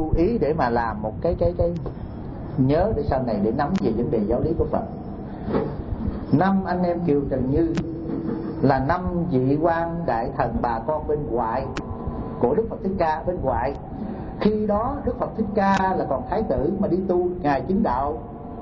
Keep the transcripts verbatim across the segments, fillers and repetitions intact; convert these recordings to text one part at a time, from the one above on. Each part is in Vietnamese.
chú ý để mà làm một cái cái cái nhớ để sau này để nắm về vấn đề giáo lý của Phật. Năm anh em Kiều Trần Như là năm vị quan đại thần bà con bên ngoại của Đức Phật Thích Ca bên ngoại. Khi đó Đức Phật Thích Ca là còn thái tử mà đi tu ngài chứng đạo,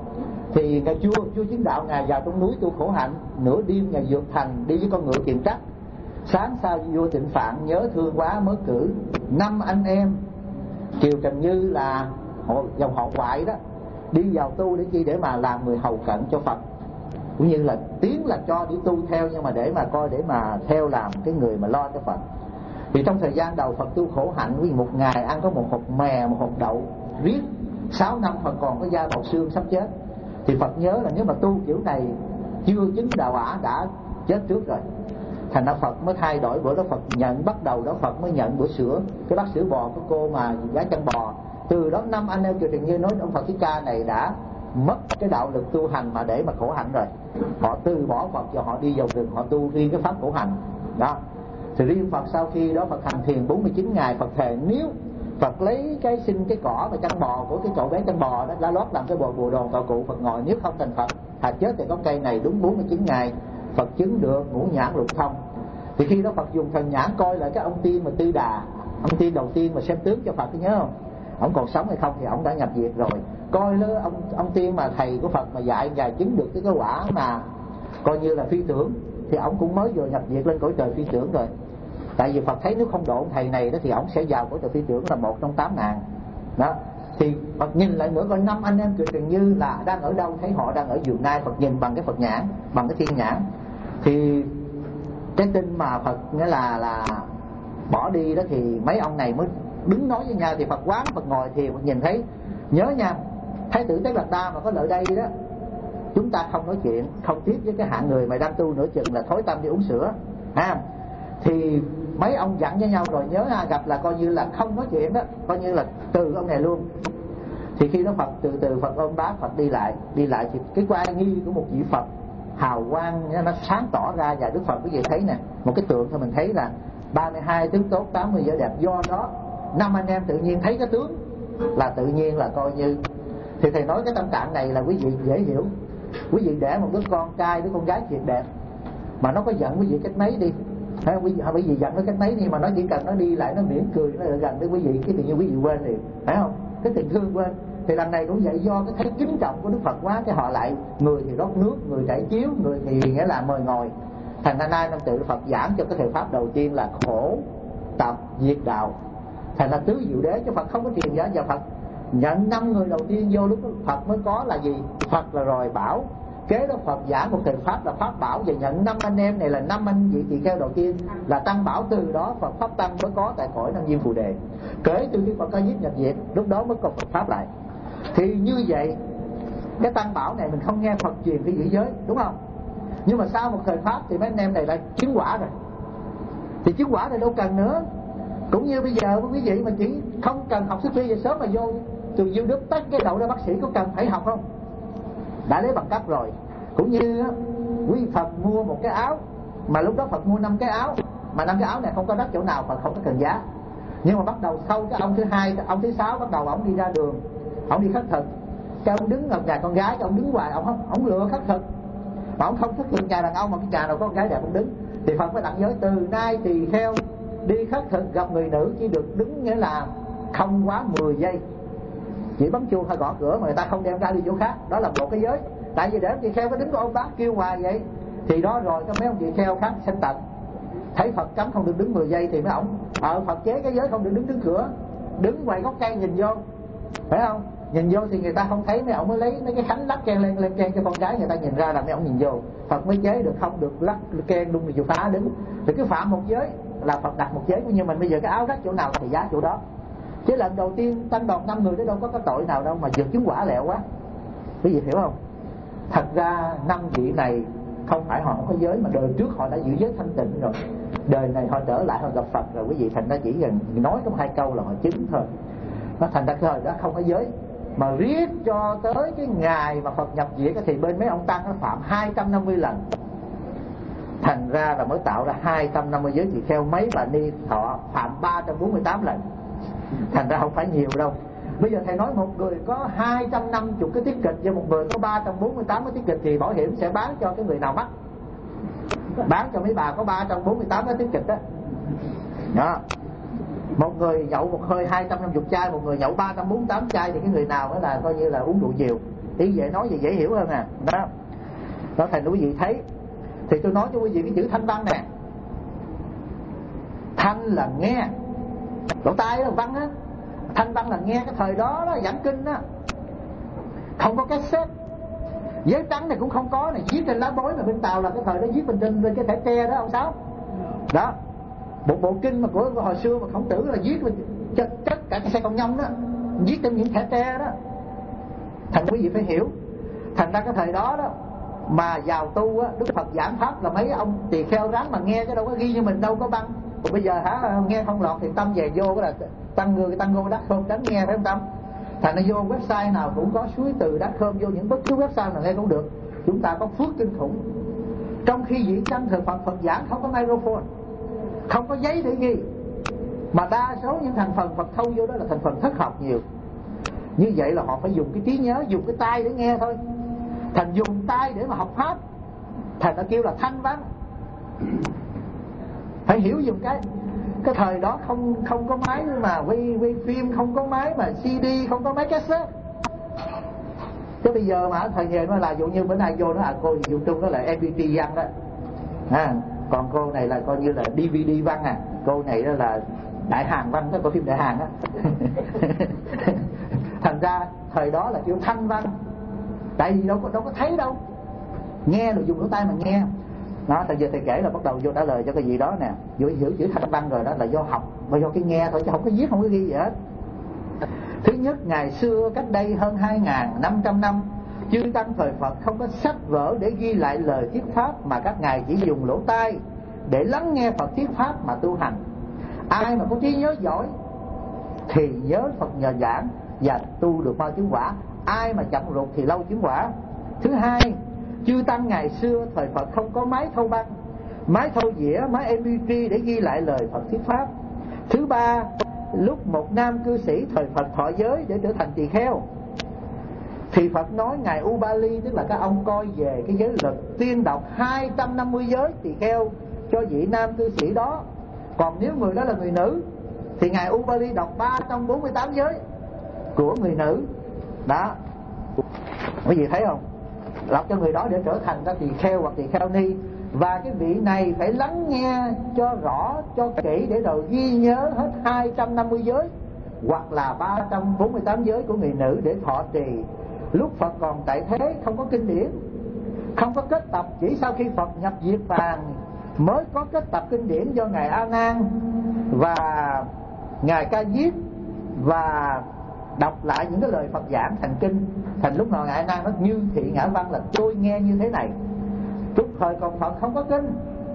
thì ngài vua vua chứng đạo ngài vào trong núi tu khổ hạnh, nửa đêm ngài vượt thành đi với con ngựa kiềm trắc. Sáng sau vua Tịnh Phạn nhớ thương quá mới cử năm anh em Kiều Trần Như là hộ, dòng họ ngoại đó đi vào tu để chi, để mà làm người hầu cận cho Phật, cũng như là tiếng là cho đi tu theo, nhưng mà để mà coi để mà theo làm cái người mà lo cho Phật. Thì trong thời gian đầu Phật tu khổ hạnh, vì một ngày ăn có một hột mè, một hột đậu riết sáu năm Phật còn có da bọc xương sắp chết. Thì Phật nhớ là nếu mà tu kiểu này chưa chứng đạo quả đã chết trước rồi. Thành ra Phật mới thay đổi, bữa đó Phật nhận, bắt đầu đó Phật mới nhận bữa sữa, cái bát sữa bò của cô mà giá chân bò. Từ đó năm anh em Kiều Trần Như nói ông Phật Thích Ca này đã mất cái đạo lực tu hành mà để mà khổ hạnh rồi. Họ từ bỏ Phật và họ đi vào rừng, họ tu riêng cái pháp khổ hạnh đó. Thì riêng Phật sau khi đó Phật hành thiền bốn mươi chín ngày, Phật thề nếu Phật lấy cái xin cái cỏ và chân bò của cái cậu bé chân bò đó lá lót làm cái bồ bồ đòn cậu cụ Phật ngồi, nếu không thành Phật thà chết thì gốc cây này đúng bốn mươi chín ngày Phật chứng được ngũ nhãn lục thông. Thì khi đó Phật dùng thần nhãn coi lại cái ông tiên mà Tư Đà, ông tiên đầu tiên mà xem tướng cho Phật, nhớ không? Ông còn sống hay không thì ông đã nhập diệt rồi. Coi lên ông ông tiên mà thầy của Phật mà dạy ngài chứng được cái cái quả mà coi như là phi tưởng, thì ông cũng mới vừa nhập diệt lên cõi trời phi tưởng rồi. Tại vì Phật thấy nếu không độ ông thầy này đó thì ông sẽ vào cõi trời phi tưởng là một trong tám ngàn đó. Thì Phật nhìn lại nữa coi năm anh em Kiều Trần Như là đang ở đâu, thấy họ đang ở Vườn Nai. Phật nhìn bằng cái Phật nhãn, bằng cái thiên nhãn. Thì cái tin mà Phật nghĩa là là bỏ đi đó thì mấy ông này mới đứng nói với nhau. Thì Phật quán, Phật ngồi thì Phật nhìn thấy, nhớ nha, Thái tử Tất Đạt Đa mà có lợi đây đó, chúng ta không nói chuyện, không tiếp với cái hạng người mà đang tu nửa chừng là thối tâm đi uống sữa ha. Thì mấy ông dặn với nhau rồi, nhớ ha, gặp là coi như là không nói chuyện đó, coi như là từ ông này luôn. Thì khi đó Phật từ từ Phật ôm bác, Phật đi lại đi lại thì cái quai nghi của một vị Phật hào quang nó sáng tỏ ra. Và Đức Phật quý vị thấy nè, một cái tượng thôi mình thấy là ba mươi hai tướng tốt, tám mươi vẻ đẹp. Do đó năm anh em tự nhiên thấy cái tướng là tự nhiên là coi như. Thì thầy nói cái tâm trạng này là quý vị dễ hiểu. Quý vị để một đứa con trai, đứa con gái thiệt đẹp mà nó có giận quý vị cách mấy đi, hay quý vị, quý vị giận nó cách mấy đi, mà nó chỉ cần nó đi lại nó mỉm cười nó gần với quý vị, cái tự nhiên quý vị quên liền, phải không? Cái tình thương quên. Thì lần này cũng vậy, do cái thấy kính trọng của Đức Phật quá, cái họ lại người thì rót nước, người trải chiếu, người thì nghĩa là mời ngồi. Thành ra nay năm tự Phật giảng cho cái thời pháp đầu tiên là khổ tập diệt đạo. Thành ra tứ diệu đế, cho Phật không có truyền giá vào Phật nhận năm người đầu tiên vô, lúc đó Phật mới có là gì? Phật là rồi bảo. Kế đó Phật giảng một thời pháp là pháp bảo, và nhận năm anh em này là năm anh vị tỳ kheo đầu tiên là tăng bảo. Từ đó Phật pháp tăng mới có tại cõi Nam Diêm Phù Đề. Kể từ khi Phật ca diếp nhập diệt, lúc đó mới có Phật pháp lại. Thì như vậy cái tăng bảo này mình không nghe Phật truyền cái giữ giới, đúng không? Nhưng mà sau một thời pháp thì mấy anh em này lại chứng quả rồi. Thì chứng quả này đâu cần nữa. Cũng như bây giờ quý vị mà chỉ không cần học xuất vi, sớm mà vô trường Diệu Đức tách cái đậu ra bác sĩ, có cần phải học không? Đã lấy bằng cấp rồi. Cũng như quý Phật mua một cái áo, mà lúc đó Phật mua năm cái áo, mà năm cái áo này không có đắt chỗ nào, Phật không có cần giá. Nhưng mà bắt đầu sau cái ông thứ hai, ông thứ sáu bắt đầu ông đi ra đường, ông đi khất thực. Cái ông đứng ở nhà con gái, cái ông đứng hoài, ông không, ông lựa khất thực. Mà ông không khất thực nhà đàn ông, mà cái nhà nào có con gái đẹp ông đứng. Thì Phật mới đặt giới từ nay tỳ kheo đi khất thực gặp người nữ chỉ được đứng, nghĩa là không quá mười giây, chỉ bấm chuông hay gõ cửa, mà người ta không đem ra đi chỗ khác. Đó là một cái giới. Tại vì để ông tỳ kheo có đứng có ôm bác kêu hoài vậy thì đó rồi có mấy ông tỳ kheo khác sanh tật, thấy Phật cấm không được đứng mười giây thì mấy ông ờ Phật chế cái giới không được đứng trước cửa, đứng ngoài gốc cây nhìn vô, phải không? Nhìn vô thì người ta không thấy, mấy ông mới lấy mấy cái khánh lắc keng lên lên keng cho con gái, người ta nhìn ra là mấy ông nhìn vô. Phật mới chế được không được lắc keng đung thì chịu phá đứng. Thì cứ phạm một giới là Phật đặt một giới của như mình. Bây giờ cái áo rách chỗ nào thì giá chỗ đó. Chứ lần đầu tiên tăng đoàn năm người đó đâu có cái tội nào đâu mà vượt chứng quả lẹo quá. Quý vị hiểu không? Thật ra năm vị này không phải họ không có giới, mà đời trước họ đã giữ giới thanh tịnh rồi. Đời này họ trở lại họ gặp Phật rồi quý vị, thành ra chỉ cần nói trong hai câu là họ chứng thôi. Nó thành ra thời đó không có giới. Mà riết cho tới cái ngày mà Phật nhập diệt thì bên mấy ông tăng nó phạm hai trăm năm mươi lần. Thành ra là mới tạo ra hai trăm năm mươi giới tỳ kheo. Mấy bà ni thọ phạm ba trăm bốn mươi tám lần. Thành ra không phải nhiều đâu. Bây giờ thầy nói một người có hai trăm năm mươi cái tiết kịch và một người có ba trăm bốn mươi tám cái tiết kịch thì bảo hiểm sẽ bán cho cái người nào mắc? Bán cho mấy bà có ba trăm bốn mươi tám cái tiết kịch đó. Đó. Một người nhậu một hơi hai trăm năm mươi chai, một người nhậu ba trăm bốn mươi tám chai thì cái người nào mới là coi như là uống rượu nhiều. Ý vậy nói gì dễ hiểu hơn à. Đó. Đó thầy nói quý vị thấy. Thì tôi nói cho quý vị cái chữ thanh văn nè. Thanh là nghe, lỗ tai là văn á. Thanh văn là nghe. Cái thời đó đó giảng kinh á không có cassette, giấy trắng này cũng không có này, viết trên lá bối mà bên Tàu là cái thời đó viết bên trên bên cái thẻ tre đó ông Sáu. Đó. Một bộ kinh mà của hồi xưa mà Khổng Tử là viết chất chất cả cái xe con nhông đó, viết trên những thẻ tre đó. Thành quý vị phải hiểu. Thành ra cái thời đó đó mà vào tu á, Đức Phật giảng pháp là mấy ông tỳ kheo ráng mà nghe chứ đâu có ghi như mình đâu có băng. Còn bây giờ hả nghe không lọt thì tâm về vô cái là tăng người tăng ngô đắc không đánh nghe phải không tâm? Thành ra vô website nào cũng có suối từ đắc khơm, vô những bất cứ website nào nghe cũng được. Chúng ta có phước kinh khủng. Trong khi diễn văn thời Phật Phật giảng không có microphone, không có giấy để ghi, mà đa số những thành phần Phật thâu vô đó là thành phần thất học nhiều. Như vậy là họ phải dùng cái trí nhớ, dùng cái tai để nghe thôi. Thành dùng tai để mà học pháp, thành nó kêu là thanh văn. Phải hiểu dùng cái cái thời đó không không có máy mà quay quay phim, không có máy mà xê đê, không có máy cassette. Chứ bây giờ mà thời giờ nó là dụ như bữa nay vô nó à cô dụ trung đó là em pê tê văn đó. À, còn cô này là coi như là đê vê đê văn à, cô này đó là Đại Hàn văn, đó có phim Đại Hàn á. Thành ra thời đó là kiểu thanh văn. Tại vì đâu có đâu có thấy đâu. Nghe rồi dùng lỗ tai mà nghe. Đó, tại giờ thầy kể là bắt đầu vô trả lời cho cái gì đó nè. Vô hiểu chữ thanh văn rồi đó là do học, và do cái nghe thôi chứ không có viết, không có ghi gì hết. Thứ nhất, ngày xưa cách đây hơn hai nghìn năm trăm năm, chư tăng thời Phật không có sách vở để ghi lại lời thuyết pháp, mà các ngài chỉ dùng lỗ tai để lắng nghe Phật thuyết pháp mà tu hành. Ai mà có trí nhớ giỏi thì nhớ Phật nhờ giảng và tu được mau chứng quả. Ai mà chậm ruột thì lâu chứng quả. Thứ hai, chư tăng ngày xưa thời Phật không có máy thâu băng, máy thâu dĩa, máy em pê ba để ghi lại lời Phật thuyết pháp. Thứ ba, lúc một nam cư sĩ thời Phật thọ giới để trở thành tỳ kheo, thì Phật nói ngài Ubali, tức là các ông coi về cái giới lực, tuyên đọc hai trăm năm mươi giới tỳ kheo cho vị nam cư sĩ đó. Còn nếu người đó là người nữ thì ngài Ubali đọc ba trăm bốn mươi tám giới của người nữ. Đó, quý vị thấy không? Đọc cho người đó để trở thành ra tỳ kheo hoặc tỳ kheo ni. Và cái vị này phải lắng nghe cho rõ, cho kỹ để rồi ghi nhớ hết hai trăm năm mươi giới hoặc là ba trăm bốn mươi tám giới của người nữ để thọ trì. Lúc Phật còn tại thế không có kinh điển, không có kết tập, chỉ sau khi Phật nhập Diệt Bàn mới có kết tập kinh điển do ngài A Nan và ngài Ca Diếp và đọc lại những cái lời Phật giảng thành kinh. Thành lúc nào ngài A Nan nói như thị ngã văn là tôi nghe như thế này. Lúc thời còn Phật không có kinh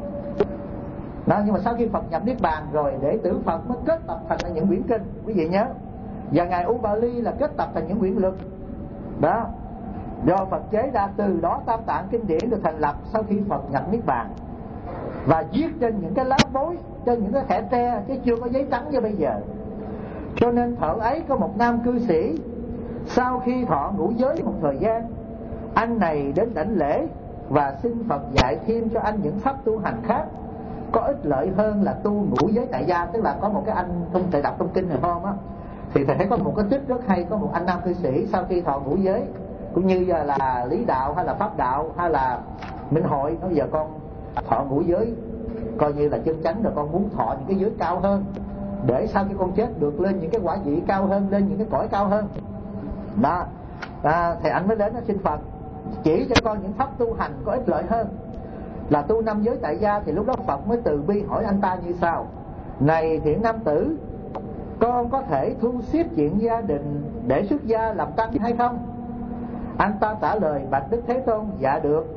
đó, nhưng mà sau khi Phật nhập Niết Bàn rồi để tử Phật mới kết tập thành những quyển kinh, quý vị nhớ. Và ngài Ubali là kết tập thành những quyển lực đó, do Phật chế ra. Từ đó Tam Tạng kinh điển được thành lập sau khi Phật nhập Niết Bàn, và viết trên những cái lá bối, trên những cái thẻ tre, chứ chưa có giấy trắng như bây giờ. Cho nên thở ấy có một nam cư sĩ, sau khi thọ ngũ giới một thời gian, anh này đến đảnh lễ và xin Phật dạy thêm cho anh những pháp tu hành khác có ích lợi hơn là tu ngũ giới tại gia. Tức là có một cái anh trong thầy đọc trong kinh này hôm á, thì thầy thấy có một cái tích rất hay. Có một anh nam cư sĩ sau khi thọ ngũ giới, cũng như là Lý Đạo hay là Pháp Đạo hay là Minh Hội, nói giờ con thọ ngũ giới coi như là chân chánh rồi, con muốn thọ những cái giới cao hơn để sau khi con chết được lên những cái quả vị cao hơn, lên những cái cõi cao hơn đó. À, thì anh mới đến nó xin Phật chỉ cho con những pháp tu hành có ích lợi hơn là tu năm giới tại gia. Thì lúc đó Phật mới từ bi hỏi anh ta như sau: này thiện nam tử, con có thể thu xếp chuyện gia đình để xuất gia làm tăng hay không? Anh ta trả lời: bạch Đức Thế Tôn, dạ được,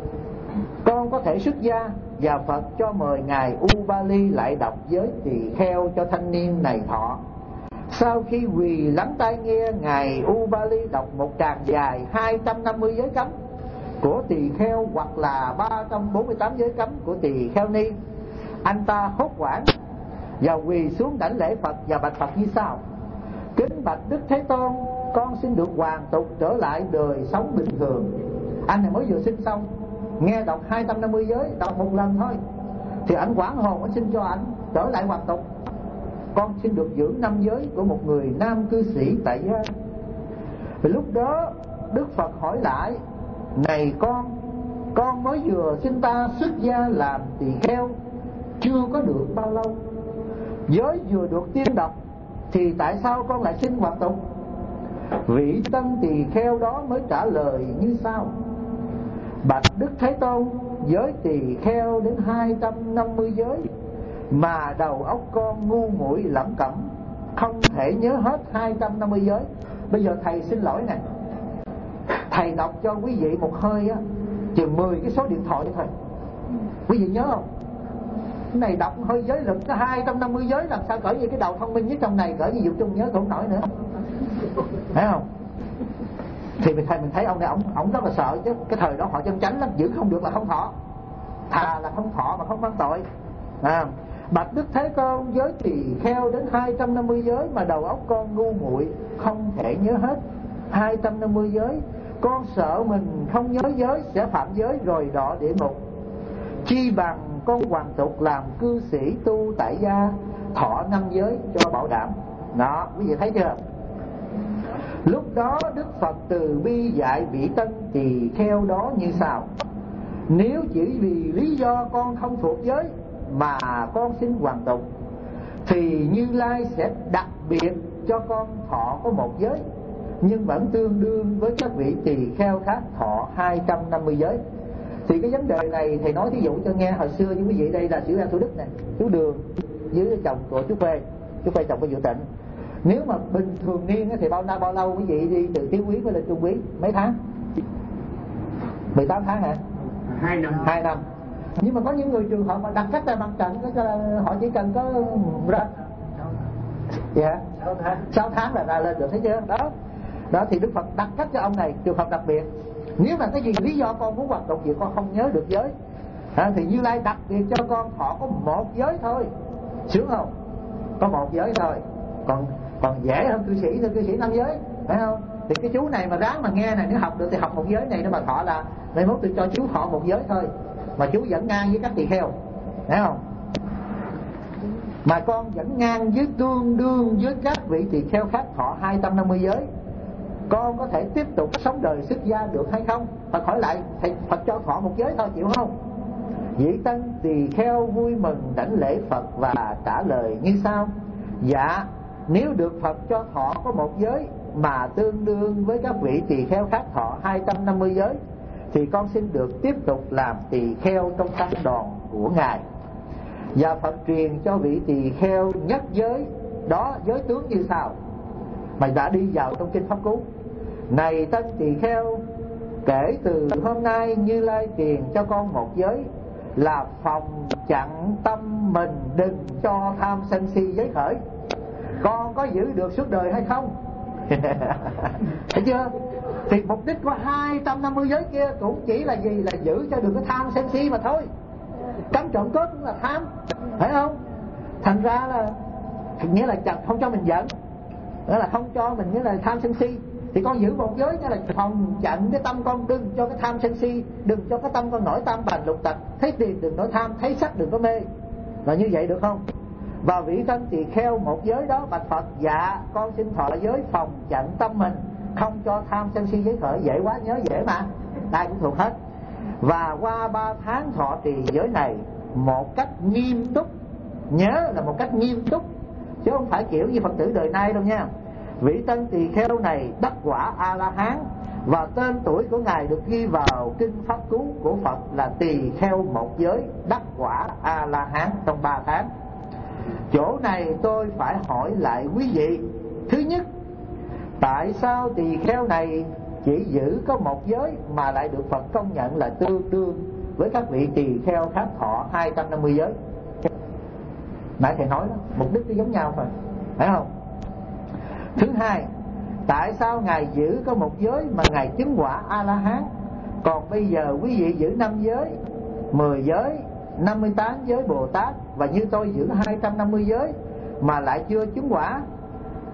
con có thể xuất gia. Và Phật cho mời ngài Ubali lại đọc giới tỳ kheo cho thanh niên này thọ. Sau khi quỳ lắng tai nghe ngài Ubali đọc một tràng dài hai trăm năm mươi giới cấm của tỳ kheo hoặc là ba trăm bốn mươi tám giới cấm của tỳ kheo ni, anh ta hốt hoảng và quỳ xuống đảnh lễ Phật và bạch Phật như sau: Kính bạch Đức Thế Tôn, con xin được hoàn tục trở lại đời sống bình thường. Anh này mới vừa sinh xong, nghe đọc hai trăm năm mươi giới, đọc một lần thôi thì anh hoảng hồn, anh xin cho anh trở lại hoàn tục. Con xin được giữ năm giới của một người nam cư sĩ tại gia. Vì lúc đó Đức Phật hỏi lại: này con, con mới vừa xin ta xuất gia làm tỳ kheo chưa có được bao lâu, giới vừa được tiên đọc, thì tại sao con lại xin hoàn tục? Vị tân tỳ kheo đó mới trả lời như sau: bạch Đức Thế Tôn, giới tỳ kheo đến hai trăm năm mươi giới mà đầu óc con ngu muội lẩm cẩm, không thể nhớ hết hai trăm năm mươi giới. Bây giờ thầy xin lỗi nè, thầy đọc cho quý vị một hơi á, chừng mười cái số điện thoại thôi, quý vị nhớ không? Cái này đọc hơi giới lực có hai trăm năm mươi giới, làm sao cỡ như cái đầu thông minh nhất trong này, cỡ như Dụ Trung nhớ cũng nổi nữa, thấy không? Thì mình thấy mình thấy ông này ông ông rất là sợ chứ. Cái thời đó họ chân chánh lắm, giữ không được là không thọ, thà là không thọ mà không mang tội. À, bạch Đức Thế Tôn, giới tỳ kheo đến hai trăm năm mươi giới mà đầu óc con ngu muội không thể nhớ hết hai trăm năm mươi giới. Con sợ mình không nhớ giới sẽ phạm giới rồi đọa địa ngục. Chi bằng con hoàn tục làm cư sĩ tu tại gia, thọ năm giới cho bảo đảm. Đó, quý vị thấy chưa? Lúc đó Đức Phật từ bi dạy vị tân tỳ kheo đó như sau: nếu chỉ vì lý do con không thuộc giới mà con xin hoàn tục, thì Như Lai sẽ đặc biệt cho con thọ có một giới, nhưng vẫn tương đương với các vị tỳ kheo khác thọ hai trăm năm mươi giới. Thì cái vấn đề này thầy nói thí dụ cho nghe. Hồi xưa với quý vị đây là Sử Gia Thủ Đức nè, chú Đường với chồng của chú Phê, chú Phê chồng của Dự Tịnh. Nếu mà bình thường niên thì bao lâu bao lâu quý vị đi từ Tiếu Quý với lên Trung Quý? Mấy tháng? mười tám tháng hả? Hai năm. Hai năm. Nhưng mà có những người trường hợp mà đặt cách ra bằng trận, họ chỉ cần có ra dạ sáu tháng là ra lên được, thấy chưa? Đó đó thì Đức Phật đặt cách cho ông này trường hợp đặc biệt. Nếu mà cái gì lý do con muốn hoạt động gì con không nhớ được giới à, thì Như Lai đặc biệt cho con thọ có một giới thôi, sướng không? Có một giới thôi, còn còn dễ hơn cư sĩ, cư sĩ năm giới, phải không? Thì cái chú này mà ráng mà nghe này, nếu học được thì học một giới này nó mà thọ là mai mốt tôi cho chú thọ một giới thôi, mà chú vẫn ngang với các tỳ kheo, thấy không? Mà con vẫn ngang với tương đương với các vị tỳ kheo khác thọ hai trăm năm mươi giới, con có thể tiếp tục sống đời xuất gia được hay không? Phật hỏi lại, thầy Phật cho thọ một giới thôi, chịu không? Vị tân tỳ kheo vui mừng đảnh lễ Phật và trả lời như sau: dạ, nếu được Phật cho thọ có một giới mà tương đương với các vị tỳ kheo khác thọ hai trăm năm mươi giới, thì con xin được tiếp tục làm tỳ kheo trong tăng đoàn của Ngài. Và Phật truyền cho vị tỳ kheo nhất giới đó giới tướng như sau, mà đã đi vào trong kinh Pháp Cú: này tân tỳ kheo, kể từ hôm nay Như Lai truyền cho con một giới là phòng chặn tâm mình đừng cho tham sân si giới khởi. Con có giữ được suốt đời hay không? Thấy chưa? Thì mục đích của hai trăm năm mươi giới kia cũng chỉ là gì? Là giữ cho đừng có tham sân si mà thôi. Cắm trộm cướp cũng là tham, phải không? Thành ra là nghĩa là không cho mình giận, đó là không cho mình nghĩa là tham sân si. Thì con giữ một giới nghĩa là phòng chặn cái tâm con đừng cho cái tham sân si, đừng cho cái tâm con nổi tam bành lục tặc, thấy tiền đừng nổi tham, thấy sắc đừng có mê, là như vậy được không? Và vị tân tỳ kheo một giới đó bạch Phật: dạ, con xin thọ giới phòng chặn tâm mình, không cho tham sân si giới khởi. Dễ quá, nhớ dễ mà, ai cũng thuộc hết. Và qua ba tháng thọ trì giới này một cách nghiêm túc, nhớ là một cách nghiêm túc, chứ không phải kiểu như Phật tử đời nay đâu nha. Vị tân tỳ kheo này đắc quả A La Hán, và tên tuổi của ngài được ghi vào kinh Pháp Cú của Phật là tỳ kheo một giới đắc quả A La Hán trong ba tháng. Chỗ này tôi phải hỏi lại quý vị: thứ nhất, tại sao tỳ kheo này chỉ giữ có một giới mà lại được Phật công nhận là tương đương với các vị tỳ kheo khác thọ hai trăm năm mươi giới? Nãy thầy nói đó, mục đích nó giống nhau thôi, phải không? Thứ hai, tại sao ngài giữ có một giới mà ngài chứng quả A La Hán, còn bây giờ quý vị giữ năm giới, mười giới, năm mươi tám giới Bồ Tát, và như tôi giữ hai trăm năm mươi giới mà lại chưa chứng quả?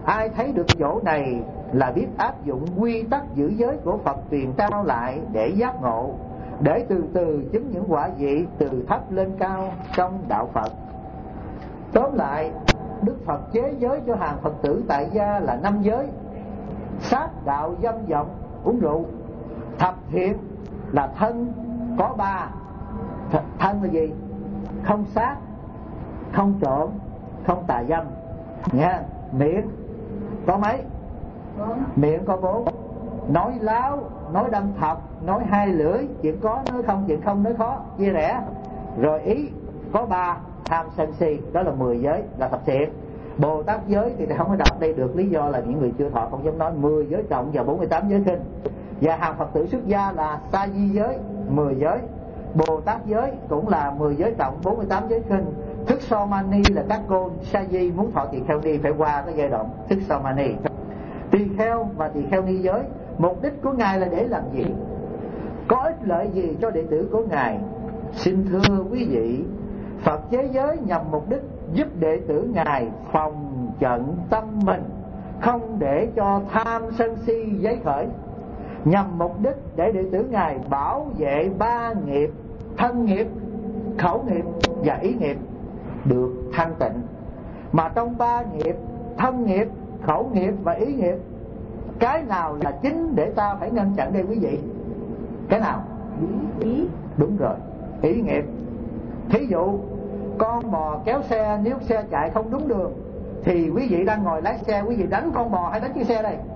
Ai thấy được chỗ này là biết áp dụng quy tắc giữ giới của Phật truyền trao lại để giác ngộ, để từ từ chứng những quả vị từ thấp lên cao trong đạo Phật. Tóm lại, Đức Phật chế giới cho hàng Phật tử tại gia là năm giới: sát đạo dâm vọng uống rượu. Thập thiện là thân có ba. Thân là gì? Không sát, không trộm, không tà dâm nha. Miệng có mấy? Miệng có bốn. Nói láo, nói đâm thọc, nói hai lưỡi, chuyện có nói không, chuyện không nói khó, chia rẽ. Rồi ý có ba: tham sân si. Đó là mười giới, là thập thiện. Bồ Tát giới thì không có đọc đây được, lý do là những người chưa thọ không dám nói. Mười giới trọng và bốn mươi tám giới khinh. Và hàng Phật tử xuất gia là sa di giới, mười giới. Bồ Tát giới cũng là mười giới trọng, bốn mươi tám giới khinh. Thức so mani là các cô sa di muốn thọ tỳ kheo ni phải qua cái giai đoạn thức so mani. Tỳ kheo và tỳ kheo ni giới, mục đích của Ngài là để làm gì? Có ích lợi gì cho đệ tử của Ngài? Xin thưa quý vị, Phật chế giới nhằm mục đích giúp đệ tử Ngài phòng trận tâm mình, không để cho tham sân si giấy khởi. Nhằm mục đích để đệ tử Ngài bảo vệ ba nghiệp: thân nghiệp, khẩu nghiệp và ý nghiệp được thanh tịnh. Mà trong ba nghiệp, thân nghiệp, khẩu nghiệp và ý nghiệp, cái nào là chính để ta phải ngăn chặn đây quý vị? Cái nào? Ý. Đúng rồi, ý nghiệp. Thí dụ con bò kéo xe, nếu xe chạy không đúng đường thì quý vị đang ngồi lái xe, quý vị đánh con bò hay đánh chiếc xe đây?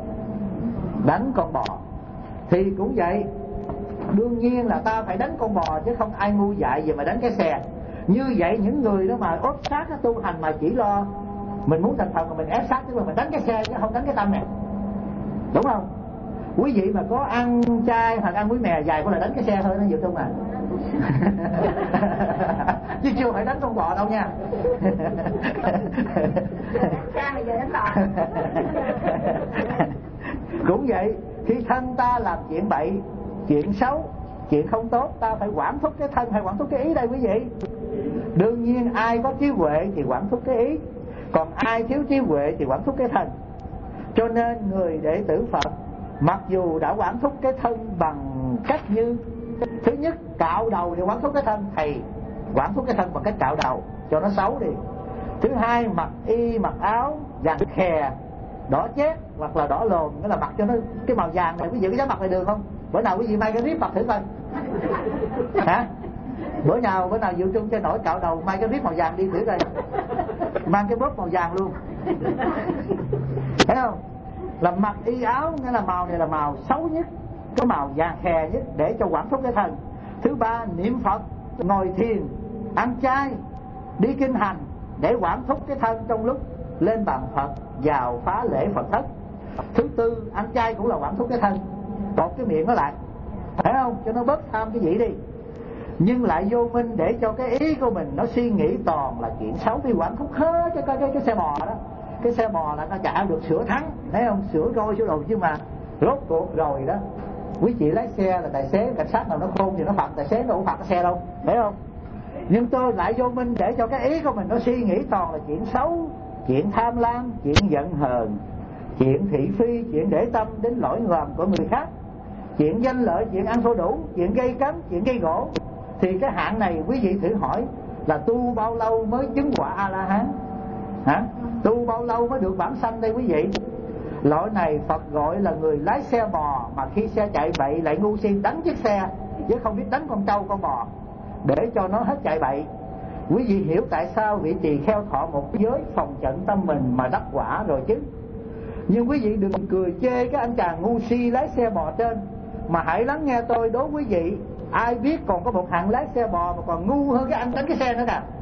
Đánh con bò. Thì cũng vậy, đương nhiên là ta phải đánh con bò chứ không ai ngu dại gì mà đánh cái xe. Như vậy những người đó mà ốp sát cái tu hành mà chỉ lo mình muốn thành Phật mà mình ép sát, tức là mình đánh cái xe chứ không đánh cái tâm này, đúng không? Quý vị mà có ăn chay hoặc ăn muối mè dài có là đánh cái xe thôi, nó chịu không à? Chứ chưa phải đánh con bò đâu nha. Cũng vậy, khi thân ta làm chuyện bậy, chuyện xấu, chuyện không tốt, ta phải quản thúc cái thân hay quản thúc cái ý đây quý vị? Đương nhiên ai có trí huệ thì quản thúc cái ý, còn ai thiếu trí huệ thì quản thúc cái thân. Cho nên người đệ tử Phật mặc dù đã quản thúc cái thân bằng cách như: thứ nhất, cạo đầu thì quản thúc cái thân. Thầy quản thúc cái thân bằng cách cạo đầu cho nó xấu đi. Thứ hai, mặc y mặc áo vàng khè, đỏ chét hoặc là đỏ lồn, nghĩa là mặc cho nó cái màu vàng này. Quý vị có dám mặc này được không? Bữa nào quý vị may cái ríp mặc thử coi. Hả? Bữa nào bữa nào Diệu Trung cho nổi cạo đầu may cái ríp màu vàng đi thử coi. Mang cái bóp màu vàng luôn. Thấy không? Là mặc y áo, nghĩa là màu này là màu xấu nhất, cái màu vàng khè nhất để cho quản thúc cái thân. Thứ ba, niệm Phật, ngồi thiền, ăn chay, đi kinh hành để quản thúc cái thân trong lúc lên bàn Phật, vào phá lễ Phật thất. Thứ tư, ăn chay cũng là quản thúc cái thân, cột cái miệng nó lại, phải không? Cho nó bớt tham cái gì đi. Nhưng lại vô minh để cho cái ý của mình nó suy nghĩ toàn là chuyện xấu, thì quản thúc hết cái, cái, cái, cái xe bò đó. Cái xe bò là nó chạy được sửa thắng, thấy không? Sửa rồi sửa đồ, chứ mà rốt cuộc rồi đó, quý chị lái xe là tài xế cảnh sát nào nó khôn thì nó phạt tài xế, nó không phạt cái xe đâu, thấy không? Nhưng tôi lại vô minh để cho cái ý của mình nó suy nghĩ toàn là chuyện xấu, chuyện tham lam, chuyện giận hờn, chuyện thị phi, chuyện để tâm đến lỗi lầm của người khác, chuyện danh lợi, chuyện ăn thua đủ, chuyện gây cấn, chuyện gây gỗ. Thì cái hạng này quý vị thử hỏi là tu bao lâu mới chứng quả A-la-hán? Hả? Tu bao lâu mới được bản sanh đây quý vị? Loại này Phật gọi là người lái xe bò, mà khi xe chạy bậy lại ngu si đánh chiếc xe, chứ không biết đánh con trâu con bò để cho nó hết chạy bậy. Quý vị hiểu tại sao vị tỳ kheo thọ một giới phòng trận tâm mình mà đắc quả rồi chứ. Nhưng quý vị đừng cười chê cái anh chàng ngu si lái xe bò trên, mà hãy lắng nghe tôi đố quý vị, ai biết còn có một hạng lái xe bò mà còn ngu hơn cái anh đánh cái xe nữa nè,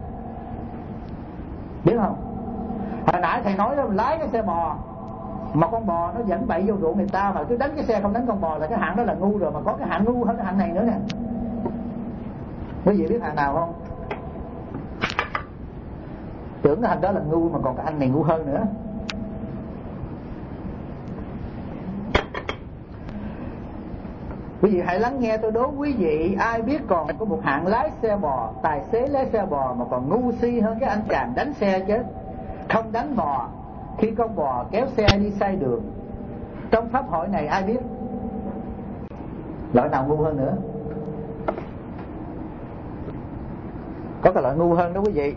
biết không? Hồi nãy thầy nói đó, lái cái xe bò mà con bò nó dẫn bậy vô ruộng người ta, mà cứ đánh cái xe không đánh con bò là cái hạng đó là ngu rồi, mà có cái hạng ngu hơn cái hạng này nữa nè. Quý vị biết hạng nào không? Tưởng cái hạng đó là ngu mà còn cái anh này ngu hơn nữa. Quý vị hãy lắng nghe tôi đố quý vị, ai biết còn có một hạng lái xe bò, tài xế lái xe bò mà còn ngu si hơn cái anh chàng đánh xe chứ. Không đánh bò khi con bò kéo xe đi sai đường. Trong pháp hội này ai biết loại nào ngu hơn nữa? Có cái loại ngu hơn đó quý vị.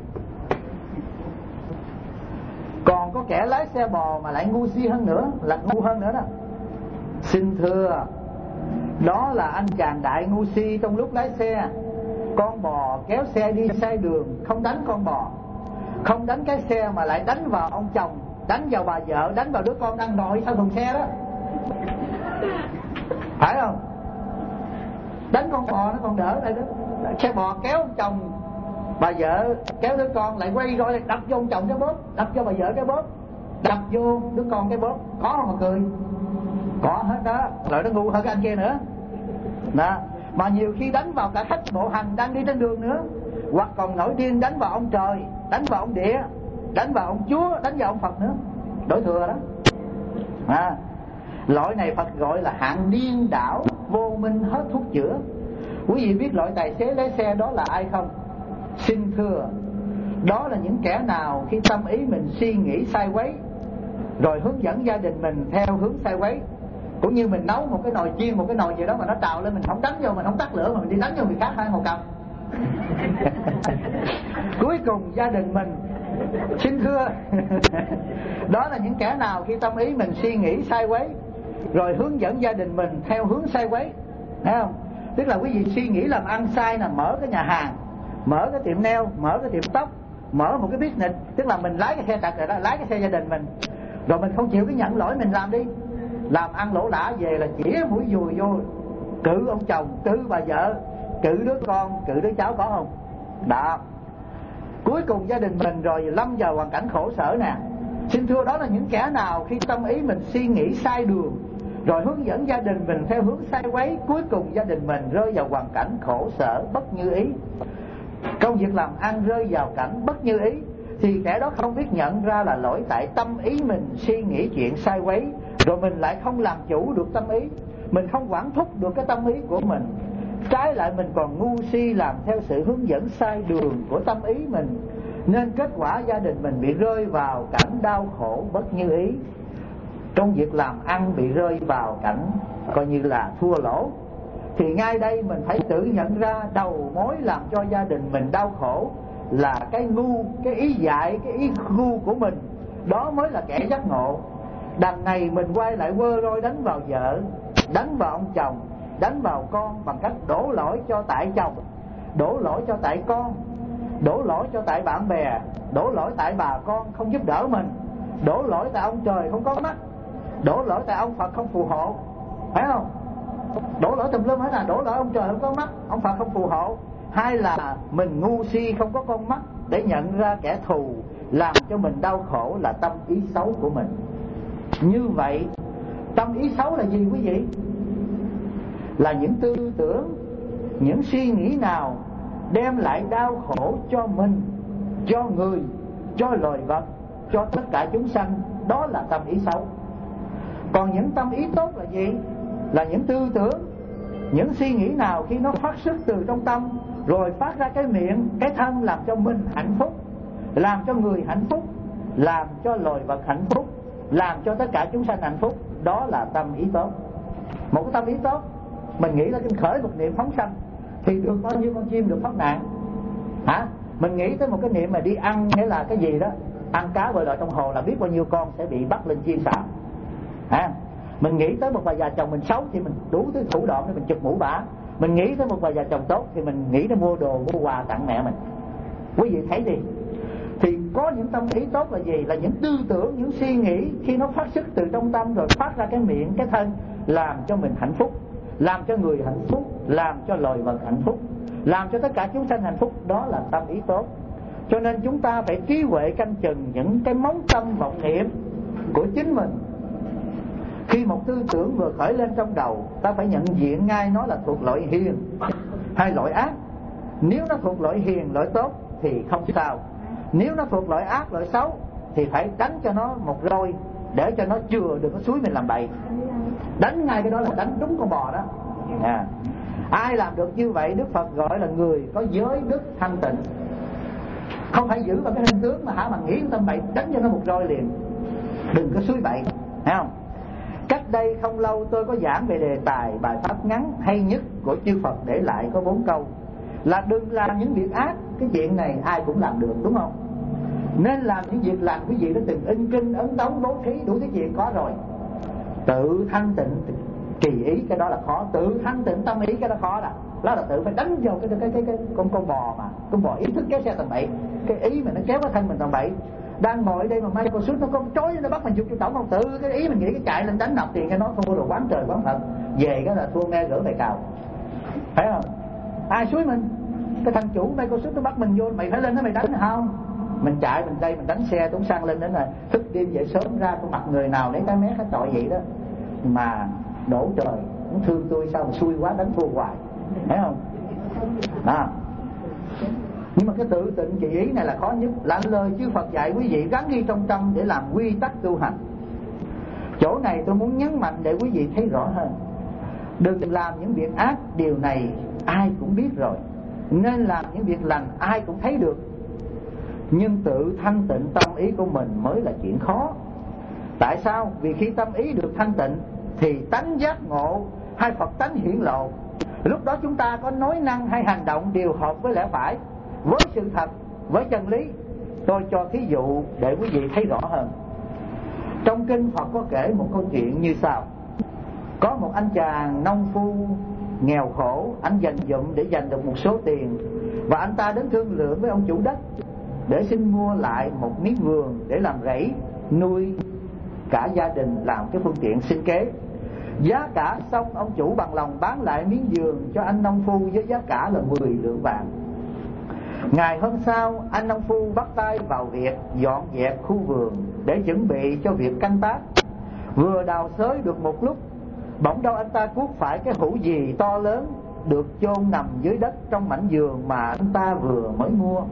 Còn có kẻ lái xe bò mà lại ngu si hơn nữa, là ngu hơn nữa đó. Xin thưa, đó là anh chàng đại ngu si trong lúc lái xe. Con bò kéo xe đi sai đường, không đánh con bò, không đánh cái xe mà lại đánh vào ông chồng, đánh vào bà vợ, đánh vào đứa con đang ngồi sau thùng xe đó, phải không? Đánh con bò nó còn đỡ đây đó. Xe bò kéo ông chồng, bà vợ kéo đứa con lại quay rồi đập vô ông chồng cái bóp, đập cho bà vợ cái bóp, đập vô đứa con cái bóp. Có không mà cười? Có hết đó. Rồi nó ngu hơn cái anh kia nữa đó. Mà nhiều khi đánh vào cả khách bộ hành đang đi trên đường nữa. Hoặc còn nổi điên đánh vào ông trời, đánh vào ông địa, đánh vào ông Chúa, đánh vào ông Phật nữa. Đổi thừa đó à. Loại này Phật gọi là hạng điên đảo, vô minh hết thuốc chữa. Quý vị biết loại tài xế lái xe đó là ai không? Xin thưa, đó là những kẻ nào khi tâm ý mình suy nghĩ sai quấy, rồi hướng dẫn gia đình mình theo hướng sai quấy. Cũng như mình nấu một cái nồi chiên, một cái nồi gì đó mà nó trào lên, mình không đánh vô, mình không tắt lửa mà mình đi đánh vô người khác, hai một cặp. Cuối cùng gia đình mình, xin thưa, đó là những kẻ nào khi tâm ý mình suy nghĩ sai quấy, rồi hướng dẫn gia đình mình theo hướng sai quấy. Thấy không? Tức là quý vị suy nghĩ làm ăn sai là mở cái nhà hàng, mở cái tiệm nail, mở cái tiệm tóc, mở một cái business. Tức là mình lái cái xe trật rồi đó, lái cái xe gia đình mình, rồi mình không chịu cái nhận lỗi mình làm đi, làm ăn lỗ lã về là chỉ mũi dùi vô, cự ông chồng, cự bà vợ, cự đứa con, cự đứa cháu, có không? Đó. Cuối cùng gia đình mình rồi lâm vào hoàn cảnh khổ sở nè. Xin thưa, đó là những kẻ nào khi tâm ý mình suy nghĩ sai đường, rồi hướng dẫn gia đình mình theo hướng sai quấy, cuối cùng gia đình mình rơi vào hoàn cảnh khổ sở bất như ý, công việc làm ăn rơi vào cảnh bất như ý, thì kẻ đó không biết nhận ra là lỗi tại tâm ý mình suy nghĩ chuyện sai quấy, rồi mình lại không làm chủ được tâm ý, mình không quản thúc được cái tâm ý của mình. Trái lại mình còn ngu si làm theo sự hướng dẫn sai đường của tâm ý mình, nên kết quả gia đình mình bị rơi vào cảnh đau khổ bất như ý, trong việc làm ăn bị rơi vào cảnh coi như là thua lỗ. Thì ngay đây mình phải tự nhận ra đầu mối làm cho gia đình mình đau khổ là cái ngu, cái ý dại, cái ý ngu của mình. Đó mới là kẻ giác ngộ. Đằng này mình quay lại quơ roi đánh vào vợ, đánh vào ông chồng, đánh vào con bằng cách đổ lỗi cho tại chồng, đổ lỗi cho tại con, đổ lỗi cho tại bạn bè, đổ lỗi tại bà con không giúp đỡ mình, đổ lỗi tại ông trời không có mắt, đổ lỗi tại ông Phật không phù hộ. Phải không? Đổ lỗi tùm lum hết là đổ lỗi ông trời không có mắt, ông Phật không phù hộ, hay là mình ngu si không có con mắt để nhận ra kẻ thù làm cho mình đau khổ là tâm ý xấu của mình. Như vậy tâm ý xấu là gì quý vị? Là những tư tưởng, những suy nghĩ nào đem lại đau khổ cho mình, cho người, cho loài vật, cho tất cả chúng sanh, đó là tâm ý xấu. Còn những tâm ý tốt là gì? Là những tư tưởng, những suy nghĩ nào khi nó phát xuất từ trong tâm, rồi phát ra cái miệng, cái thân, làm cho mình hạnh phúc, làm cho người hạnh phúc, làm cho loài vật hạnh phúc, làm cho tất cả chúng sanh hạnh phúc, đó là tâm ý tốt. Một cái tâm ý tốt, mình nghĩ là cái khởi một niệm phóng sanh thì được bao nhiêu con chim được thoát nạn hả? Mình nghĩ tới một cái niệm mà đi ăn, nghĩa là cái gì đó, ăn cá bơi lội trong hồ là biết bao nhiêu con sẽ bị bắt lên chiên xào hả? Mình nghĩ tới một bà già chồng mình xấu thì mình đủ thứ thủ đoạn để mình chụp mũ bả. Mình nghĩ tới một bà già chồng tốt thì mình nghĩ để mua đồ, mua quà tặng mẹ mình. Quý vị thấy đi, thì có những tâm ý tốt là gì? Là những tư tưởng, những suy nghĩ khi nó phát xuất từ trong tâm rồi phát ra cái miệng, cái thân, làm cho mình hạnh phúc, làm cho người hạnh phúc, làm cho loài vật hạnh phúc, làm cho tất cả chúng sanh hạnh phúc, đó là tâm ý tốt. Cho nên chúng ta phải trí huệ canh chừng những cái móng tâm vọng niệm của chính mình. Khi một tư tưởng vừa khởi lên trong đầu, ta phải nhận diện ngay nó là thuộc loại hiền hay loại ác. Nếu nó thuộc loại hiền, loại tốt thì không sao. Nếu nó thuộc loại ác, loại xấu thì phải đánh cho nó một roi để cho nó chừa, đừng có xúi mình làm bậy. Đánh ngay cái đó là đánh đúng con bò đó à. Ai làm được như vậy Đức Phật gọi là người có giới đức thanh tịnh. Không phải giữ vào cái hình tướng mà hả mà nghĩ tâm bậy đánh cho nó một roi liền. đừng có suối bậy, thấy không? Cách đây không lâu tôi có giảng về đề tài bài pháp ngắn hay nhất của chư Phật để lại có bốn câu là đừng làm những việc ác. Cái chuyện này ai cũng làm được, đúng không? Nên làm những việc lành. Quý vị đã từng in kinh, ấn tống, bố thí đủ thứ chuyện có rồi. Tự thanh tịnh trì ý, cái đó là khó. Tự thanh tịnh tâm ý, cái đó khó. Là đó là tự phải đánh vào cái cái cái, cái con con bò mà con bò ý thức kéo xe tầm bậy. Cái ý mình nó kéo cái thân mình tầm bậy. Đang ngồi ở đây mà Microsoft nó con trói nó bắt mình chụp chụp tổng không, tự cái ý mình nghĩ cái chạy lên đánh đập tiền cho nó thua rồi quán trời quán Phật, về cái là thua nghe gửi về cào, phải không? Ai suối mình? Cái thằng chủ Microsoft nó bắt mình vô, mày phải lên đó mày đánh không? Mình chạy mình đây mình đánh xe tốn xăng lên đến là thức đêm dậy sớm ra con mặt người nào lấy cái mé cái tội vậy đó mà đổ trời, cũng thương tôi sao mà xui quá đánh thua hoài, thấy không? Đó. Nhưng mà cái tự tịnh trị ý này là khó nhất. Là lời chư Phật dạy quý vị gắn ghi trong tâm để làm quy tắc tu hành. Chỗ này tôi muốn nhấn mạnh để quý vị thấy rõ hơn. Đừng làm những việc ác, điều này ai cũng biết rồi. Nên làm những việc lành ai cũng thấy được. Nhưng tự thanh tịnh tâm ý của mình mới là chuyện khó. Tại sao? Vì khi tâm ý được thanh tịnh thì tánh giác ngộ hay Phật tánh hiển lộ. Lúc đó chúng ta có nói năng hay hành động đều hợp với lẽ phải, với sự thật, với chân lý. Tôi cho thí dụ để quý vị thấy rõ hơn. Trong kinh Phật có kể một câu chuyện như sau. Có một anh chàng nông phu nghèo khổ, anh dành dụm để dành được một số tiền, và anh ta đến thương lượng với ông chủ đất để xin mua lại một miếng vườn để làm rẫy nuôi cả gia đình, làm cái phương tiện sinh kế. Giá cả xong, ông chủ bằng lòng bán lại miếng vườn cho anh nông phu với giá cả là mười lượng vàng. Ngày hôm sau, anh nông phu bắt tay vào việc dọn dẹp khu vườn để chuẩn bị cho việc canh tác. Vừa đào xới được một lúc, bỗng đâu anh ta cuốc phải cái hũ gì to lớn được chôn nằm dưới đất trong mảnh vườn mà anh ta vừa mới mua.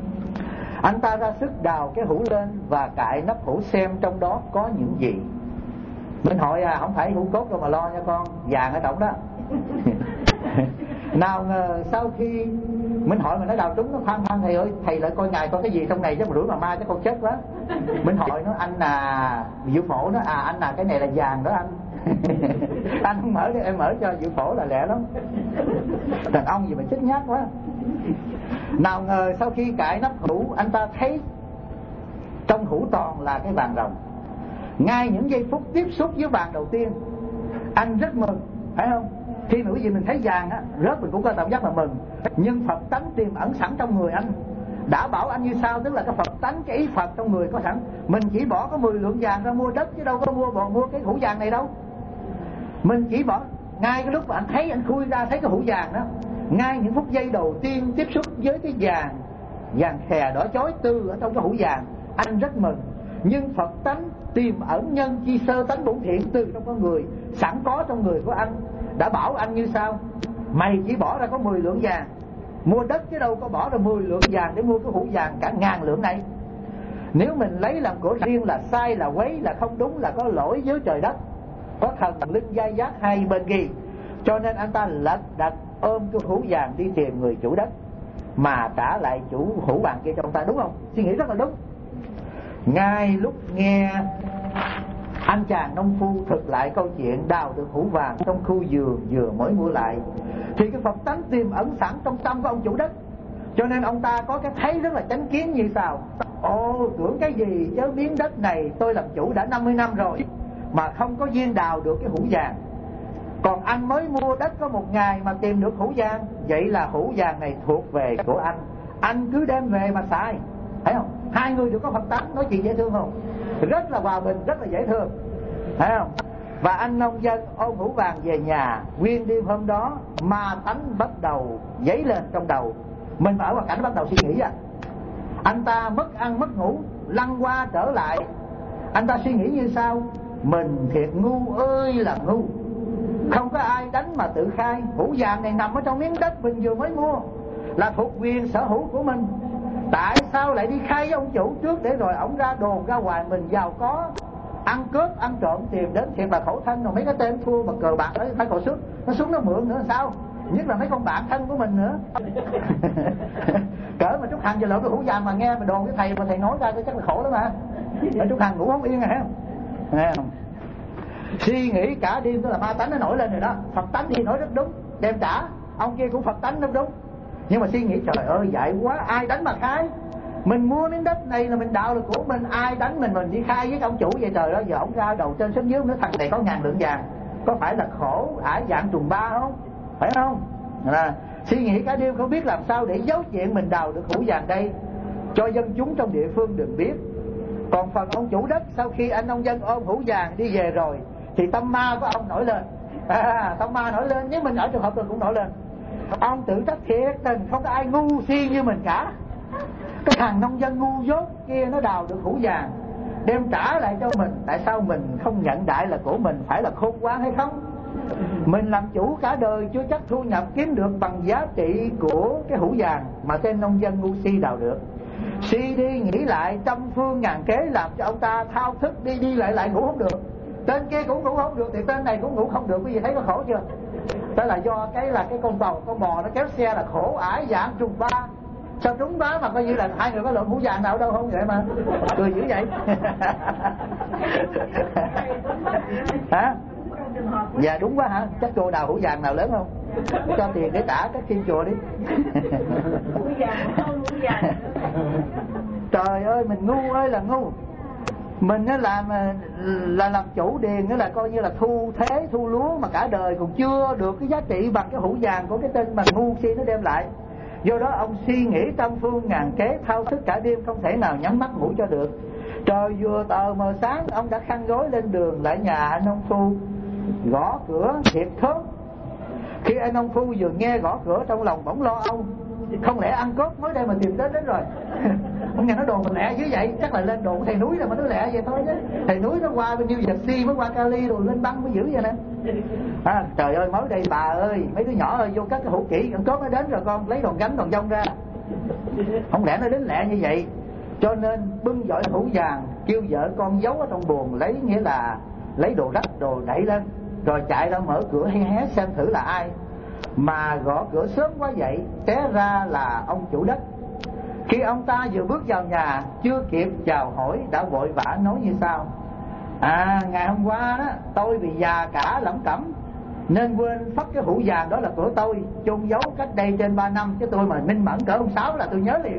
Anh ta ra sức đào cái hũ lên và cạy nắp hũ xem trong đó có những gì. Mình hỏi à, không phải hũ cốt đâu mà lo nha con, vàng ở trong đó. Nào ngờ sau khi mình hỏi mà nó đào trúng, nó khoan khoan thầy ơi, thầy lại coi ngài có cái gì trong này chứ mà rủi mà mai cái con chết quá. Mình hỏi nó, anh à, Dự Phổ nó, à anh à cái này là vàng đó anh. Anh không mở đi, em mở cho Dự Phổ là lẹ lắm. Đàn ông gì mà chết nhát quá. Nào ngờ sau khi cạy nắp hũ, anh ta thấy trong hũ toàn là cái vàng ròng. Ngay những giây phút tiếp xúc với vàng đầu tiên, anh rất mừng, phải không? Khi mà quý vị mình thấy vàng á, rớt mình cũng có cảm giác là mừng. Nhưng Phật tánh tiềm ẩn sẵn trong người anh đã bảo anh như sau, tức là cái Phật tánh, cái ý Phật trong người có sẵn. Mình chỉ bỏ có mười lượng vàng ra mua đất chứ đâu có mua bọn mua cái hũ vàng này đâu. Mình chỉ bỏ ngay cái lúc mà anh thấy, anh khui ra thấy cái hũ vàng đó, ngay những phút giây đầu tiên tiếp xúc với cái vàng vàng khè đỏ chói tư ở trong cái hũ vàng, anh rất mừng. Nhưng Phật tánh tiềm ẩn nhân chi sơ tánh bổn thiện từ trong con người, sẵn có trong người của anh, đã bảo anh như sau: mày chỉ bỏ ra có mười lượng vàng mua đất chứ đâu có bỏ ra mười lượng vàng để mua cái hũ vàng cả ngàn lượng này. Nếu mình lấy làm của riêng là sai, là quấy, là không đúng, là có lỗi với trời đất, có thần linh giai giác hai bên ghi. Cho nên anh ta lật đật ôm cái hũ vàng đi tìm người chủ đất mà trả lại chủ hũ vàng kia cho ông ta, đúng không? Suy nghĩ rất là đúng. Ngay lúc nghe anh chàng nông phu thực lại câu chuyện đào được hũ vàng trong khu vườn vừa mới mua lại, thì cái Phật tánh tiềm ẩn sẵn trong tâm của ông chủ đất. Cho nên ông ta có cái thấy rất là chánh kiến như sau: ồ, tưởng cái gì chứ miếng đất này tôi làm chủ đã năm mươi năm rồi mà không có duyên đào được cái hũ vàng. Còn anh mới mua đất có một ngày mà tìm được hũ vàng, vậy là hũ vàng này thuộc về của anh, anh cứ đem về mà xài. Thấy không? Hai người đều có Phật tánh, nói chuyện dễ thương không? Rất là hòa bình, rất là dễ thương, thấy không? Và anh nông dân ôm hũ vàng về nhà. Nguyên đêm hôm đó ma tánh bắt đầu dấy lên trong đầu. Mình ở hoàn cảnh bắt đầu suy nghĩ à. Anh ta mất ăn mất ngủ, lăn qua trở lại. Anh ta suy nghĩ như sau: mình thiệt ngu ơi là ngu, không có ai đánh mà tự khai. Hũ vàng này nằm ở trong miếng đất mình vừa mới mua, là thuộc quyền sở hữu của mình. Tại sao lại đi khai với ông chủ trước để rồi ổng ra đồn ra ngoài mình giàu có, ăn cướp ăn trộm tìm đến? Thiệt là khổ thân. Rồi mấy cái tên thua mà cờ bạc đó phải cò suốt, nó xuống nó mượn nữa sao? Nhất là mấy con bạn thân của mình nữa. Cỡ mà Trúc Hằng giờ lộn cái hũ vàng mà nghe mà đồn cái thầy mà thầy nói ra chắc là khổ lắm mà. Trúc Hằng ngủ không yên à. Nghe không? Suy nghĩ cả đêm đó là ma tánh nó nổi lên rồi đó. Phật tánh thì nói rất đúng, đem trả. Ông kia cũng Phật tánh rất đúng. Nhưng mà suy nghĩ trời ơi dại quá, ai đánh mà khai. Mình mua miếng đất này là mình đào được của mình, ai đánh mình mình đi khai với ông chủ vậy. Trời ơi giờ ông ra đầu trên xuống dưới nữa, thằng này có ngàn lượng vàng, có phải là khổ ải dạng trùng ba không? Phải không? Là suy nghĩ cả đêm không biết làm sao để giấu chuyện mình đào được hũ vàng đây, cho dân chúng trong địa phương đừng biết. Còn phần ông chủ đất, sau khi anh nông dân ôm hũ vàng đi về rồi thì tâm ma của ông nổi lên. À, tâm ma nổi lên, nhưng mình ở trường hợp rồi cũng nổi lên. Ông tự trách thiệt tình, không có ai ngu si như mình cả. Cái thằng nông dân ngu dốt kia nó đào được hũ vàng đem trả lại cho mình, tại sao mình không nhận đại là của mình? Phải là khôn ngoan hay không? Mình làm chủ cả đời chưa chắc thu nhập kiếm được bằng giá trị của cái hũ vàng mà tên nông dân ngu si đào được. Suy đi nghĩ lại trăm phương ngàn kế làm cho ông ta thao thức đi đi lại lại ngủ không được. Tên kia cũng ngủ không được thì tên này cũng ngủ không được. Quý vị thấy có khổ chưa? Đó là do cái là cái con tàu con bò nó kéo xe là khổ ải dạng trùng ba. Sao trúng bá mà coi như là hai người có lượng hũ vàng nào đâu không vậy mà cười dữ vậy? Hả? Dạ đúng quá hả? Chắc chùa đào hũ vàng nào lớn không? Cho tiền để trả các kim chùa đi. Trời ơi mình ngu ơi là ngu. Mình nó làm là làm chủ điền, nó là coi như là thu thế thu lúa mà cả đời còn chưa được cái giá trị bằng cái hũ vàng của cái tên mà ngu si nó đem lại. Do đó ông suy nghĩ trăm phương ngàn kế, thao thức cả đêm không thể nào nhắm mắt ngủ cho được. Trời vừa tờ mờ sáng ông đã khăn gối lên đường lại nhà anh ông Phu, gõ cửa thiệt thớm. Khi anh ông Phu vừa nghe gõ cửa trong lòng bỗng lo ông, không lẽ ăn cốt mới đây mà tìm đến đến rồi. Ông nghe nói đồ mình lẹ dữ vậy, chắc là lên đồ của thầy núi rồi mà nó lẹ vậy thôi chứ. Thầy núi nó qua bên New Jersey mới qua Cali rồi lên băng mới dữ vậy nè. À, trời ơi mới đây bà ơi, mấy đứa nhỏ ơi vô cất cái hũ kỹ, ăn cốt nó đến rồi con lấy đòn gánh đòn dông ra. Không lẽ nó đến lẹ như vậy. Cho nên bưng dội hũ vàng kêu vợ con giấu ở trong buồng, lấy nghĩa là lấy đồ rách đồ đẩy lên, rồi chạy ra mở cửa hé hé xem thử là ai. Mà gõ cửa sớm quá vậy, té ra là ông chủ đất. Khi ông ta vừa bước vào nhà, chưa kịp chào hỏi đã vội vã nói như sau: à ngày hôm qua đó tôi bị già cả lẩm cẩm nên quên phất cái hũ vàng đó là của tôi, chôn giấu cách đây trên ba năm, chứ tôi mà minh mẫn cỡ ông Sáu là tôi nhớ liền.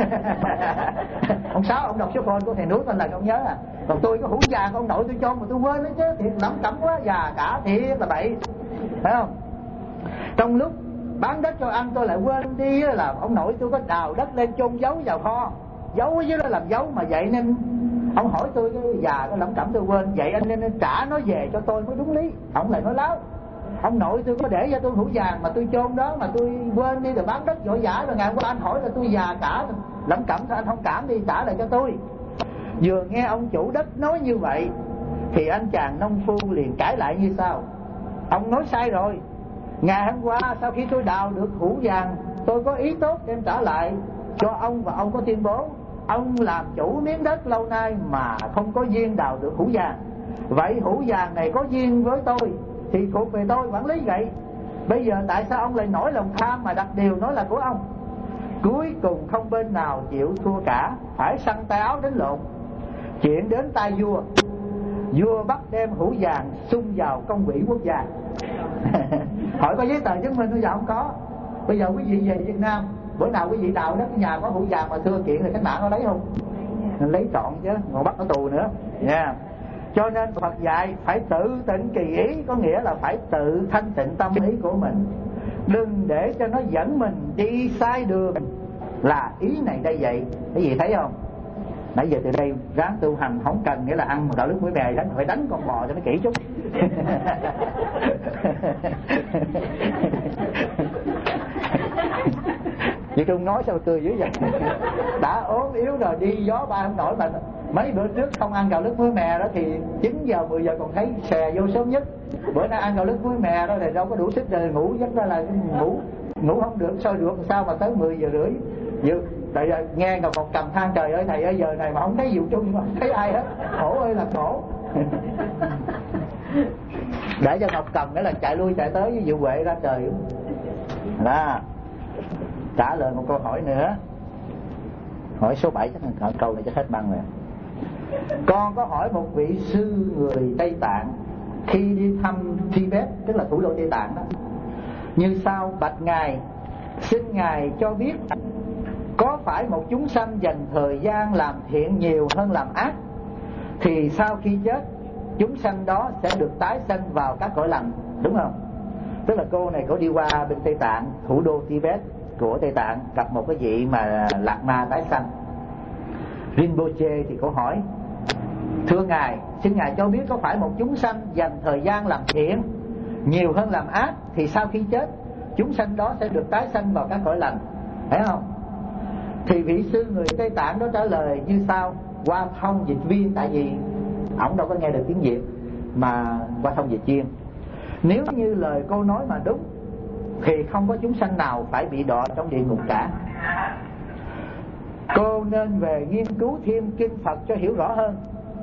Ông Sáu ông đọc số phone của thầy núi con là ông nhớ à. Còn tôi có hũ vàng của ông nội tôi chôn mà tôi quên đó chứ, thiệt lẩm cẩm quá, già cả thiệt là bậy, phải không? Trong lúc bán đất cho ăn tôi lại quên đi là ông nội tôi có đào đất lên chôn giấu vào kho, giấu ở dưới đó làm giấu mà vậy nên ông hỏi tôi cái già có lẩm cẩm tôi quên, vậy anh nên trả nó về cho tôi mới đúng lý. Ông lại nói láo, ông nội tôi có để cho tôi hũ vàng mà tôi chôn đó mà tôi quên đi rồi bán đất vội vã rồi ngày hôm qua anh hỏi là tôi già cả lẩm cẩm thôi, anh thông cảm đi trả lại cho tôi. Vừa nghe ông chủ đất nói như vậy thì anh chàng nông phu liền cãi lại như sau: ông nói sai rồi, ngày hôm qua sau khi tôi đào được hũ vàng tôi có ý tốt đem trả lại cho ông, và ông có tuyên bố ông làm chủ miếng đất lâu nay mà không có duyên đào được hũ vàng. Vậy hũ vàng này có duyên với tôi thì thuộc về tôi quản lý vậy. Bây giờ tại sao ông lại nổi lòng tham mà đặt điều nói là của ông? Cuối cùng không bên nào chịu thua cả, phải săn tay áo đến lộn. Chuyện đến tay vua, vua bắt đem hũ vàng xung vào công quỹ quốc gia. Hỏi có giấy tờ chứng minh bây giờ không có. Bây giờ quý vị về Việt Nam, bữa nào quý vị đào đất nhà có hũ vàng mà thưa kiện thì các bạn có lấy không? Lấy trọn chứ, còn bắt ở tù nữa nha. Yeah. Cho nên Phật dạy phải tự tịnh kỳ ý, có nghĩa là phải tự thanh tịnh tâm ý của mình, đừng để cho nó dẫn mình đi sai đường, là ý này đây vậy. Cái gì thấy không? Nãy giờ từ đây ráng tu hành, không cần nghĩa là ăn gạo lứt muối mè đánh, phải đánh con bò cho nó kỹ chút. Chị Trung nói sao cười dữ vậy? Đã ốm yếu rồi đi gió ba không nổi mà mấy bữa trước không ăn gạo lứt muối mè đó thì chín giờ mười giờ còn thấy xè vô sớm nhất. Bữa nay ăn gạo lứt muối mè đó thì đâu có đủ sức rồi ngủ giấc ra là ngủ ngủ không được, soi ruột sao mà tới mười giờ rưỡi. Dự tại giờ nghe Ngọc Ngọc Cầm than trời ơi thầy ơi giờ này mà không thấy Diệu Trung mà không thấy ai hết, khổ ơi là khổ. Để cho Ngọc Cầm nghĩa là chạy lui chạy tới với Diệu Huệ ra trời đó. Trả lời một câu hỏi nữa, hỏi số bảy chắc là câu này chắc hết băng rồi. Con có hỏi một vị sư người Tây Tạng khi đi thăm Tibet, tức là thủ đô Tây Tạng đó, như sau: bạch Ngài, xin Ngài cho biết có phải một chúng sanh dành thời gian làm thiện nhiều hơn làm ác, thì sau khi chết chúng sanh đó sẽ được tái sanh vào các cõi lành, đúng không? Tức là cô này có đi qua bên Tây Tạng, thủ đô Tibet của Tây Tạng, gặp một cái vị mà lạc ma tái sanh. Rinpoche thì cô hỏi: thưa Ngài, xin Ngài cho biết có phải một chúng sanh dành thời gian làm thiện nhiều hơn làm ác, thì sau khi chết chúng sanh đó sẽ được tái sanh vào các cõi lành, thấy không? Thì vị sư người Tây Tạng đó trả lời như sau, qua thông dịch viên, tại vì ổng đâu có nghe được tiếng Việt mà qua thông dịch viên: nếu như lời cô nói mà đúng thì không có chúng sanh nào phải bị đọa trong địa ngục cả. Cô nên về nghiên cứu thêm kinh Phật cho hiểu rõ hơn.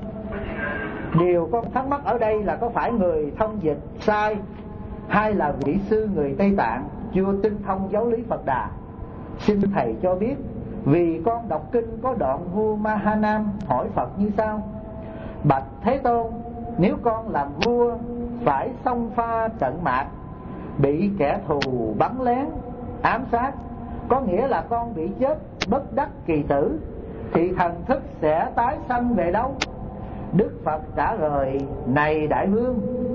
Điều con thắc mắc ở đây là có phải người thông dịch sai, hay là vị sư người Tây Tạng chưa tinh thông giáo lý Phật Đà? Xin thầy cho biết, vì con đọc kinh có đoạn vua Mahanam hỏi Phật như sau: bạch Thế Tôn, nếu con làm vua phải xông pha trận mạc, bị kẻ thù bắn lén ám sát, có nghĩa là con bị chết bất đắc kỳ tử, thì thần thức sẽ tái sanh về đâu? Đức Phật trả lời: này đại vương,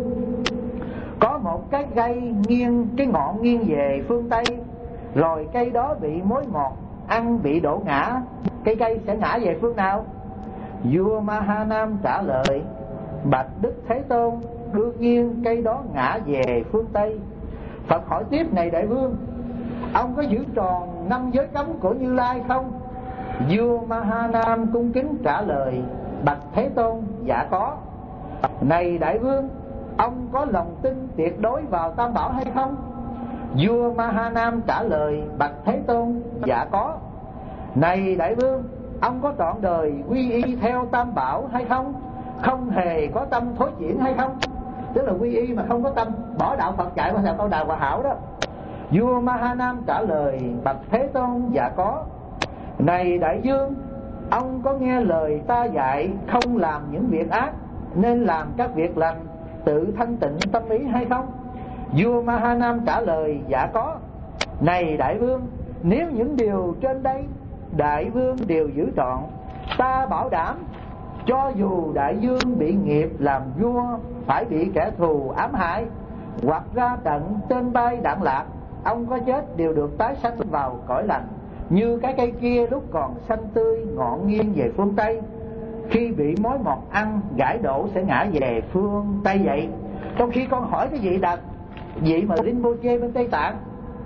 có một cái cây nghiêng, cái ngọn nghiêng về phương Tây, rồi cây đó bị mối mọt ăn, bị đổ ngã, cây cây sẽ ngã về phương nào? Vua Mahanam trả lời: bạch Đức Thế Tôn, đương nhiên cây đó ngã về phương Tây. Phật hỏi tiếp: này đại vương, ông có giữ tròn năm giới cấm của Như Lai không? Vua Mahanam cung kính trả lời: bạch Thế Tôn, dạ có. Này đại vương, ông có lòng tin tuyệt đối vào Tam Bảo hay không? Vua Mahanam trả lời: bạch Thế Tôn, dạ có. Này đại vương, ông có trọn đời quy y theo Tam Bảo hay không? Không hề có tâm thối chuyển hay không? Tức là quy y mà không có tâm bỏ đạo Phật dạy qua theo câu Đà Hòa Hảo đó. Vua Mahanam trả lời: bạch Thế Tôn, dạ có. Này đại vương, ông có nghe lời ta dạy không làm những việc ác, nên làm các việc lành, tự thanh tịnh tâm ý hay không? Vua Mahanam trả lời: dạ có. Này đại vương, nếu những điều trên đây đại vương đều giữ trọn, ta bảo đảm cho dù đại vương bị nghiệp làm vua, phải bị kẻ thù ám hại, hoặc ra trận tên bay đạn lạc, ông có chết đều được tái sanh vào cõi lành, như cái cây kia lúc còn xanh tươi, ngọn nghiêng về phương Tây, khi bị mối mọt ăn gãi đổ sẽ ngã về phương Tây vậy. Trong khi con hỏi cái vị đạt vị mà Rinpoche bên Tây Tạng: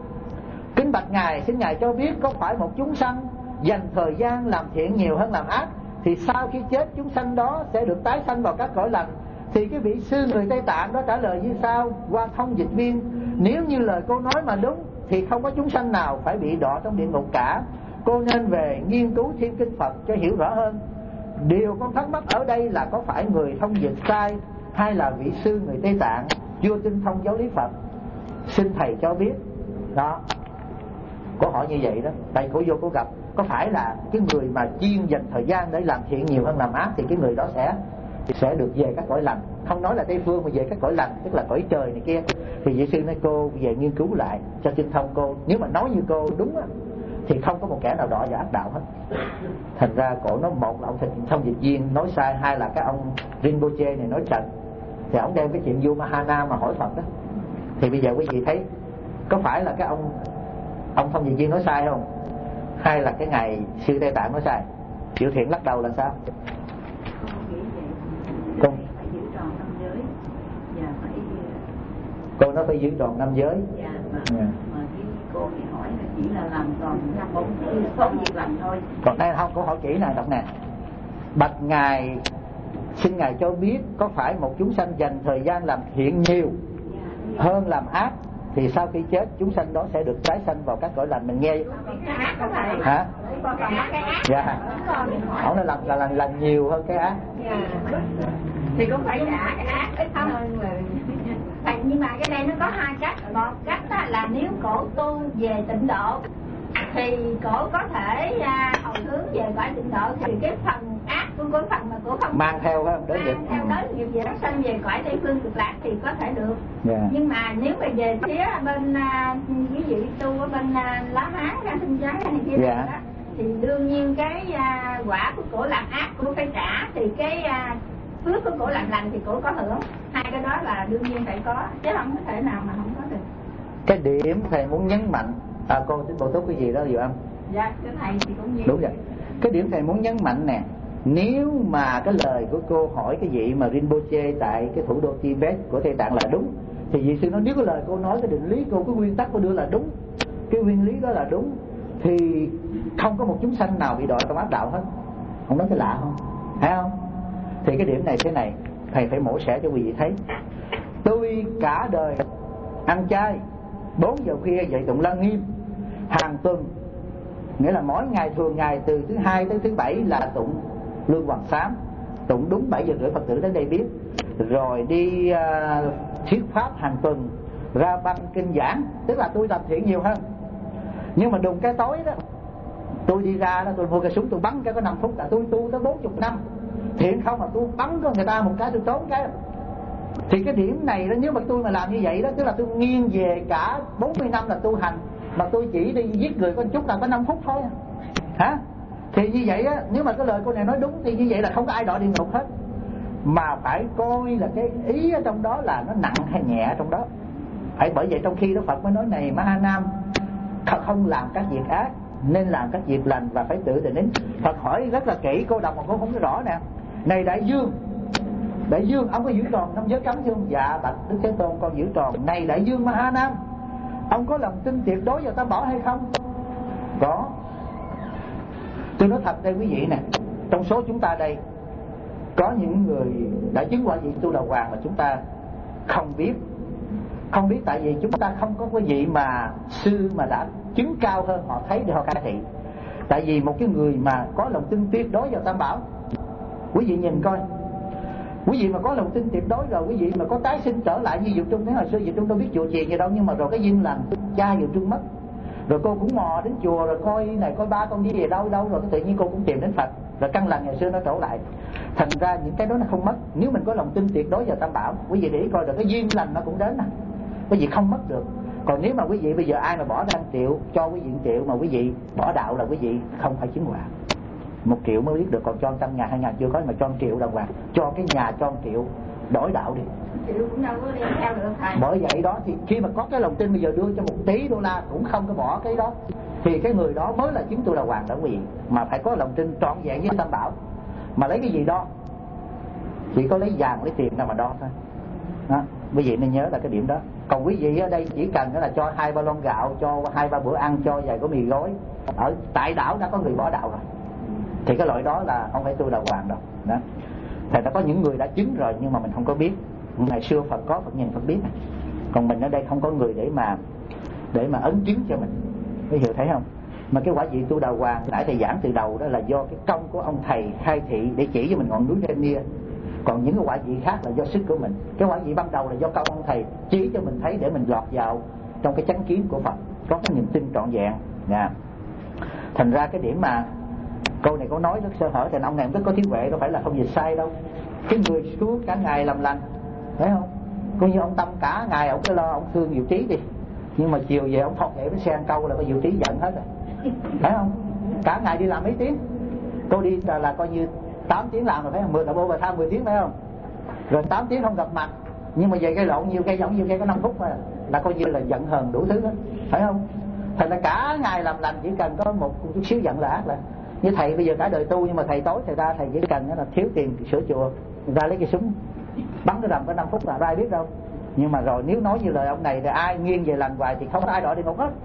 kính bạch Ngài, xin Ngài cho biết có phải một chúng sanh dành thời gian làm thiện nhiều hơn làm ác, thì sau khi chết chúng sanh đó sẽ được tái sanh vào các cõi lành? Thì cái vị sư người Tây Tạng đó trả lời như sau qua thông dịch viên: nếu như lời cô nói mà đúng thì không có chúng sanh nào phải bị đọa trong địa ngục cả. Cô nên về nghiên cứu thêm kinh Phật cho hiểu rõ hơn. Điều con thắc mắc ở đây là có phải người thông dịch sai, hay là vị sư người Tây Tạng chưa tinh thông giáo lý Phật? Xin thầy cho biết. Đó, cô hỏi như vậy đó. Tại cô vô cô gặp, có phải là cái người mà chuyên dành thời gian để làm thiện nhiều hơn làm ác, thì cái người đó sẽ sẽ được về các cõi lành. Không nói là Tây phương mà về các cõi lành, tức là cõi trời này kia. Thì vị sư nói cô về nghiên cứu lại cho tinh thông cô. Nếu mà nói như cô đúng á, thì không có một kẻ nào đọa vào ác đạo hết. Thành ra cổ nó, một là ông thông dịch viên nói sai, hai là cái ông Rinpoche này nói trật. Thì ông đem cái chuyện vua Mahana mà hỏi Phật đó. Thì bây giờ quý vị thấy có phải là cái ông ông thông dịch viên nói sai không, hay là cái ngài sư Tây Tạng nói sai? Chịu Thiện lắc đầu là sao? Con phải giữ tròn năm giới và phải cô nó phải giữ tròn năm giới. Dạ, mà, yeah. mà cái cô thì hỏi là chỉ là làm tròn một số việc làm thôi. Còn đây không, cô hỏi kỹ nè, đọc nè: bạch Ngài, xin Ngài cho biết có phải một chúng sanh dành thời gian làm thiện nhiều hơn làm ác, thì sau khi chết chúng sanh đó sẽ được tái sanh vào các cõi lành? Mình nghe hả? Dạ. Ông nói làm là làm, làm nhiều hơn cái ác. Thì cũng phải trả cái ác ít không? Nhưng mà cái này nó có hai cách. Một cách là nếu cổ tu về tịnh độ thì cổ có thể hồi hướng về cõi tịnh độ, thì cái phần ác của của Phật mà của Phật mang theo không đến mang theo tới nghiệp về đó sanh về cõi Tây Phương Cực Lạc thì có thể được. Yeah. Nhưng mà nếu mà về phía bên quý vị tu ở bên Lá Hán hay Sinh Trái hay kia yeah. đó thì đương nhiên cái uh, quả của cổ làm ác cổ phải trả, thì cái uh, phước của cổ làm lành thì cổ có hưởng. Hai cái đó là đương nhiên phải có, chứ không có thể nào mà không có được. Cái điểm thầy muốn nhấn mạnh, à, cô xin bổ túc cái gì đó Diệu Âm? Dạ thưa thầy thì cũng như đúng rồi. Cái điểm thầy muốn nhấn mạnh nè, nếu mà cái lời của cô hỏi cái vị mà Rinpoche tại cái thủ đô Tibet của Tây Tạng là đúng, thì vị sư nói nếu cái lời cô nói, cái định lý cô, cái nguyên tắc cô đưa là đúng, cái nguyên lý đó là đúng, thì không có một chúng sanh nào bị đọa trong ác đạo hết. Không nói cái lạ không? Thấy không? Thì cái điểm này thế này, thầy phải mổ xẻ cho quý vị thấy. Tôi cả đời ăn chay, bốn giờ khuya dậy tụng Lăng Nghiêm hàng tuần, nghĩa là mỗi ngày thường ngày từ thứ hai tới thứ bảy là tụng Lương Hoàng Sám, tụng đúng bảy giờ rưỡi Phật tử đến đây biết, rồi đi uh, thuyết pháp hàng tuần, ra băng kinh giảng, tức là tôi làm thiện nhiều hơn. Nhưng mà đùng cái tối đó tôi đi ra đó, tôi mua cái súng tôi bắn cái có năm phút là tôi tu tới bốn chục năm thiện không, mà tôi bắn có người ta một cái tôi trốn cái. Thì cái điểm này đó, nếu mà tôi mà làm như vậy đó, tức là tôi nghiêng về cả bốn mươi năm là tu hành, mà tôi chỉ đi giết người có một chút là có năm phút thôi hả? Thì như vậy á, nếu mà cái lời cô này nói đúng thì như vậy là không có ai đọa địa ngục hết, mà phải coi là cái ý ở trong đó là nó nặng hay nhẹ trong đó. Phải bởi vậy trong khi đó Phật mới nói này Mahanam, không làm các việc ác nên làm các việc lành và phải tự tình đến. Phật hỏi rất là kỹ, cô đọc mà cô không có rõ nè. Này Đại Dương, Đại Dương ông có giữ tròn năm giới cấm không? Dạ bạch Đức Thế Tôn con giữ tròn. Này Đại Dương Mahanam, ông có lòng tin tuyệt đối vào Tam Bảo hay không? Có. Tôi nói thật đây quý vị nè, trong số chúng ta đây có những người đã chứng quả vị Tu Đà Hoàng mà chúng ta không biết. Không biết tại vì chúng ta không có cái vị mà sư mà đã chứng cao hơn họ thấy để họ khai thị. Tại vì một cái người mà có lòng tin tuyệt đối vào Tam Bảo, quý vị nhìn coi, quý vị mà có lòng tin tuyệt đối rồi, quý vị mà có tái sinh trở lại như Diệu Trung, thế hồi xưa Diệu Trung đâu biết chùa chiền gì đâu, nhưng mà rồi cái duyên lành cha Diệu Trung mất, rồi cô cũng mò đến chùa rồi coi này coi ba con đi về đâu đâu, rồi tự nhiên cô cũng tìm đến Phật, rồi căn lành ngày xưa nó trở lại. Thành ra những cái đó nó không mất nếu mình có lòng tin tuyệt đối vào Tam Bảo. Quý vị để ý coi, rồi cái duyên lành nó cũng đến nè, quý vị không mất được. Còn nếu mà quý vị bây giờ ai mà bỏ ra một triệu cho quý vị một triệu mà quý vị bỏ đạo là quý vị không phải chứng quả. Một triệu mới biết được, còn cho trăm ngàn hai ngàn chưa có, mà cho một triệu đồng hoàng, cho cái nhà cho một triệu đổi đạo đi. Triệu cũng đâu có đi theo được thầy. Bởi vậy đó thì khi mà có cái lòng tin bây giờ đưa cho một tỷ đô la cũng không có bỏ cái đó, thì cái người đó mới là chứng Tu Đà Hoàng đó quý vị. Mà phải có lòng tin trọn vẹn với Tam Bảo. Mà lấy cái gì đo? Chỉ có lấy vàng lấy tiền đâu mà đo thôi đó. Quý vị nên nhớ là cái điểm đó. Còn quý vị ở đây chỉ cần là cho hai ba lon gạo, cho hai ba bữa ăn, cho vài gói mì gói, ở tại đảo đã có người bỏ đạo rồi, thì cái loại đó là không phải Tu Đà Hoàng đâu đó. Thì đã có những người đã chứng rồi nhưng mà mình không có biết. Ngày xưa Phật có, Phật nhìn Phật biết. Còn mình ở đây không có người để mà để mà ấn chứng cho mình. Quý vị thấy không? Mà cái quả vị Tu Đà Hoàng nãy thầy giảng từ đầu đó là do cái công của ông thầy khai thị để chỉ cho mình ngọn núi Rainier. Còn những cái quả vị khác là do sức của mình. Cái quả vị ban đầu là do công ông thầy chỉ cho mình thấy để mình lọt vào trong cái chánh kiến của Phật, có cái niềm tin trọn vẹn. Nha. Thành ra cái điểm mà câu này có nói rất sơ hở, thì ông này cũng có trí huệ, đâu phải là không gì sai đâu. Cái người suốt cả ngày làm lành, thấy không? Coi như ông Tâm cả ngày ông cứ lo ông thương Diệu Trí đi, nhưng mà chiều về ông thọt dậy với xe ăn câu là có Diệu Trí giận hết rồi, thấy không? Cả ngày đi làm mấy tiếng, cô đi là, là coi như tám tiếng làm rồi, phải không? Mười là over time mười tiếng, phải không? Rồi tám tiếng không gặp mặt, nhưng mà về cây lộn nhiều cây giống nhiều cây có năm phút mà là coi như là giận hờn đủ thứ đó, phải không? Thành ra cả ngày làm lành chỉ cần có một chút xíu giận là ác. Là như thầy bây giờ cả đời tu, nhưng mà thầy tối thầy ra thầy chỉ cần là thiếu tiền sửa chùa, ra lấy cái súng bắn cái rầm có năm phút là ai biết đâu. Nhưng mà rồi nếu nói như lời ông này thì ai nghiêng về lành hoài thì không có ai đọa địa ngục hết.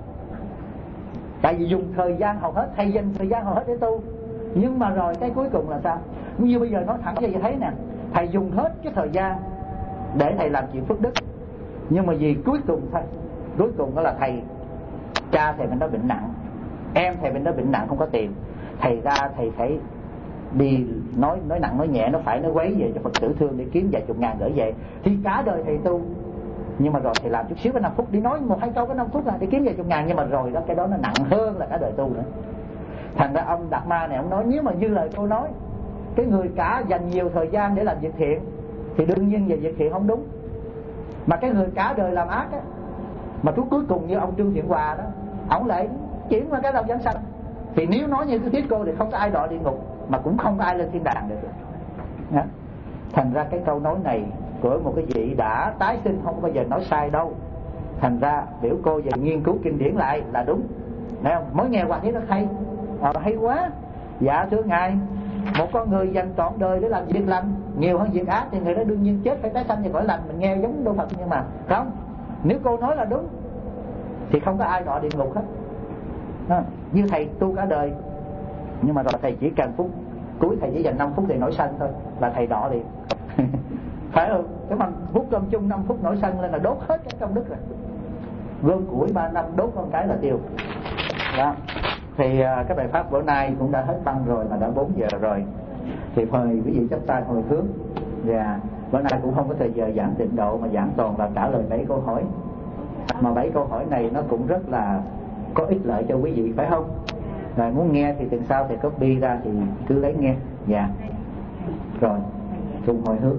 Tại vì dùng thời gian hầu hết, thầy dành thời gian hầu hết để tu, nhưng mà rồi cái cuối cùng là sao? Như bây giờ nói thẳng cho thầy thấy nè, thầy dùng hết cái thời gian để thầy làm chuyện phước đức, nhưng mà vì cuối cùng thôi, cuối cùng đó là thầy cha thầy bên đó bệnh nặng, em thầy bên đó bệnh nặng không có tiền, thầy ra thầy phải đi nói nói nặng nói nhẹ, nó phải nó quấy về cho Phật tử thương để kiếm vài chục ngàn gửi về. Thì cả đời thầy tu, nhưng mà rồi thầy làm chút xíu có năm phút, đi nói một hai câu có năm phút là để kiếm vài chục ngàn, nhưng mà rồi đó cái đó nó nặng hơn là cả đời tu nữa. Thành ra ông Đạt Ma này ông nói nếu mà như lời cô nói cái người cả dành nhiều thời gian để làm việc thiện thì đương nhiên về việc thiện không đúng. Mà cái người cả đời làm ác á, mà cuối cuối cùng như ông Trương Thiện Hòa đó, ổng lại chuyển qua cái lòng giảng sanh, thì nếu nói như cái thuyết cô thì không có ai đọa địa ngục, mà cũng không có ai lên thiên đàng được. Đó. Thành ra cái câu nói này của một cái vị đã tái sinh không bao giờ nói sai đâu. Thành ra biểu cô về nghiên cứu kinh điển lại là đúng. Thấy không? Mới nghe qua thấy nó hay, à, hay quá. Dạ thưa ngài, một con người dành trọn đời để làm việc lành nhiều hơn việc ác thì người đó đương nhiên chết phải tái sanh về cõi lành. Mình nghe giống Đức Phật, nhưng mà không, nếu cô nói là đúng thì không có ai đọa địa ngục hết. Đó. Như thầy tu cả đời, nhưng mà rồi thầy chỉ cần phút cuối thầy chỉ dành năm phút để nổi sân thôi là thầy đọa liền. Phải không? Cái mà phút cơm chung năm phút nổi sân lên là đốt hết cái công đức rồi. Gom củi ba năm đốt con cái là tiêu. Đó. Thì uh, cái bài pháp bữa nay cũng đã hết băng rồi, mà đã bốn giờ rồi. Thì mời quý vị chắp tay hồi hướng. Và bữa nay cũng không có thời giờ giảng tịnh độ, mà giảng toàn là trả lời bảy câu hỏi. Mà bảy câu hỏi này nó cũng rất là có ích lợi cho quý vị, phải không? Rồi muốn nghe thì tuần sau thì copy ra thì cứ lấy nghe. Dạ. Rồi cùng hồi hướng.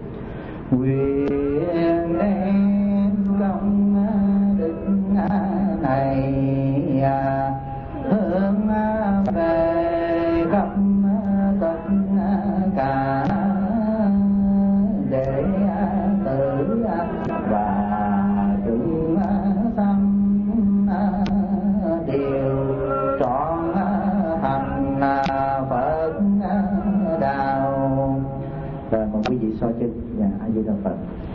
Nguyện đem công đức này hướng về khắp tất cả đệ tử và chúng sanh đều trọn thành Phật đạo. Rồi mời quý vị soi chân. Dạ, A Di Đà Phật.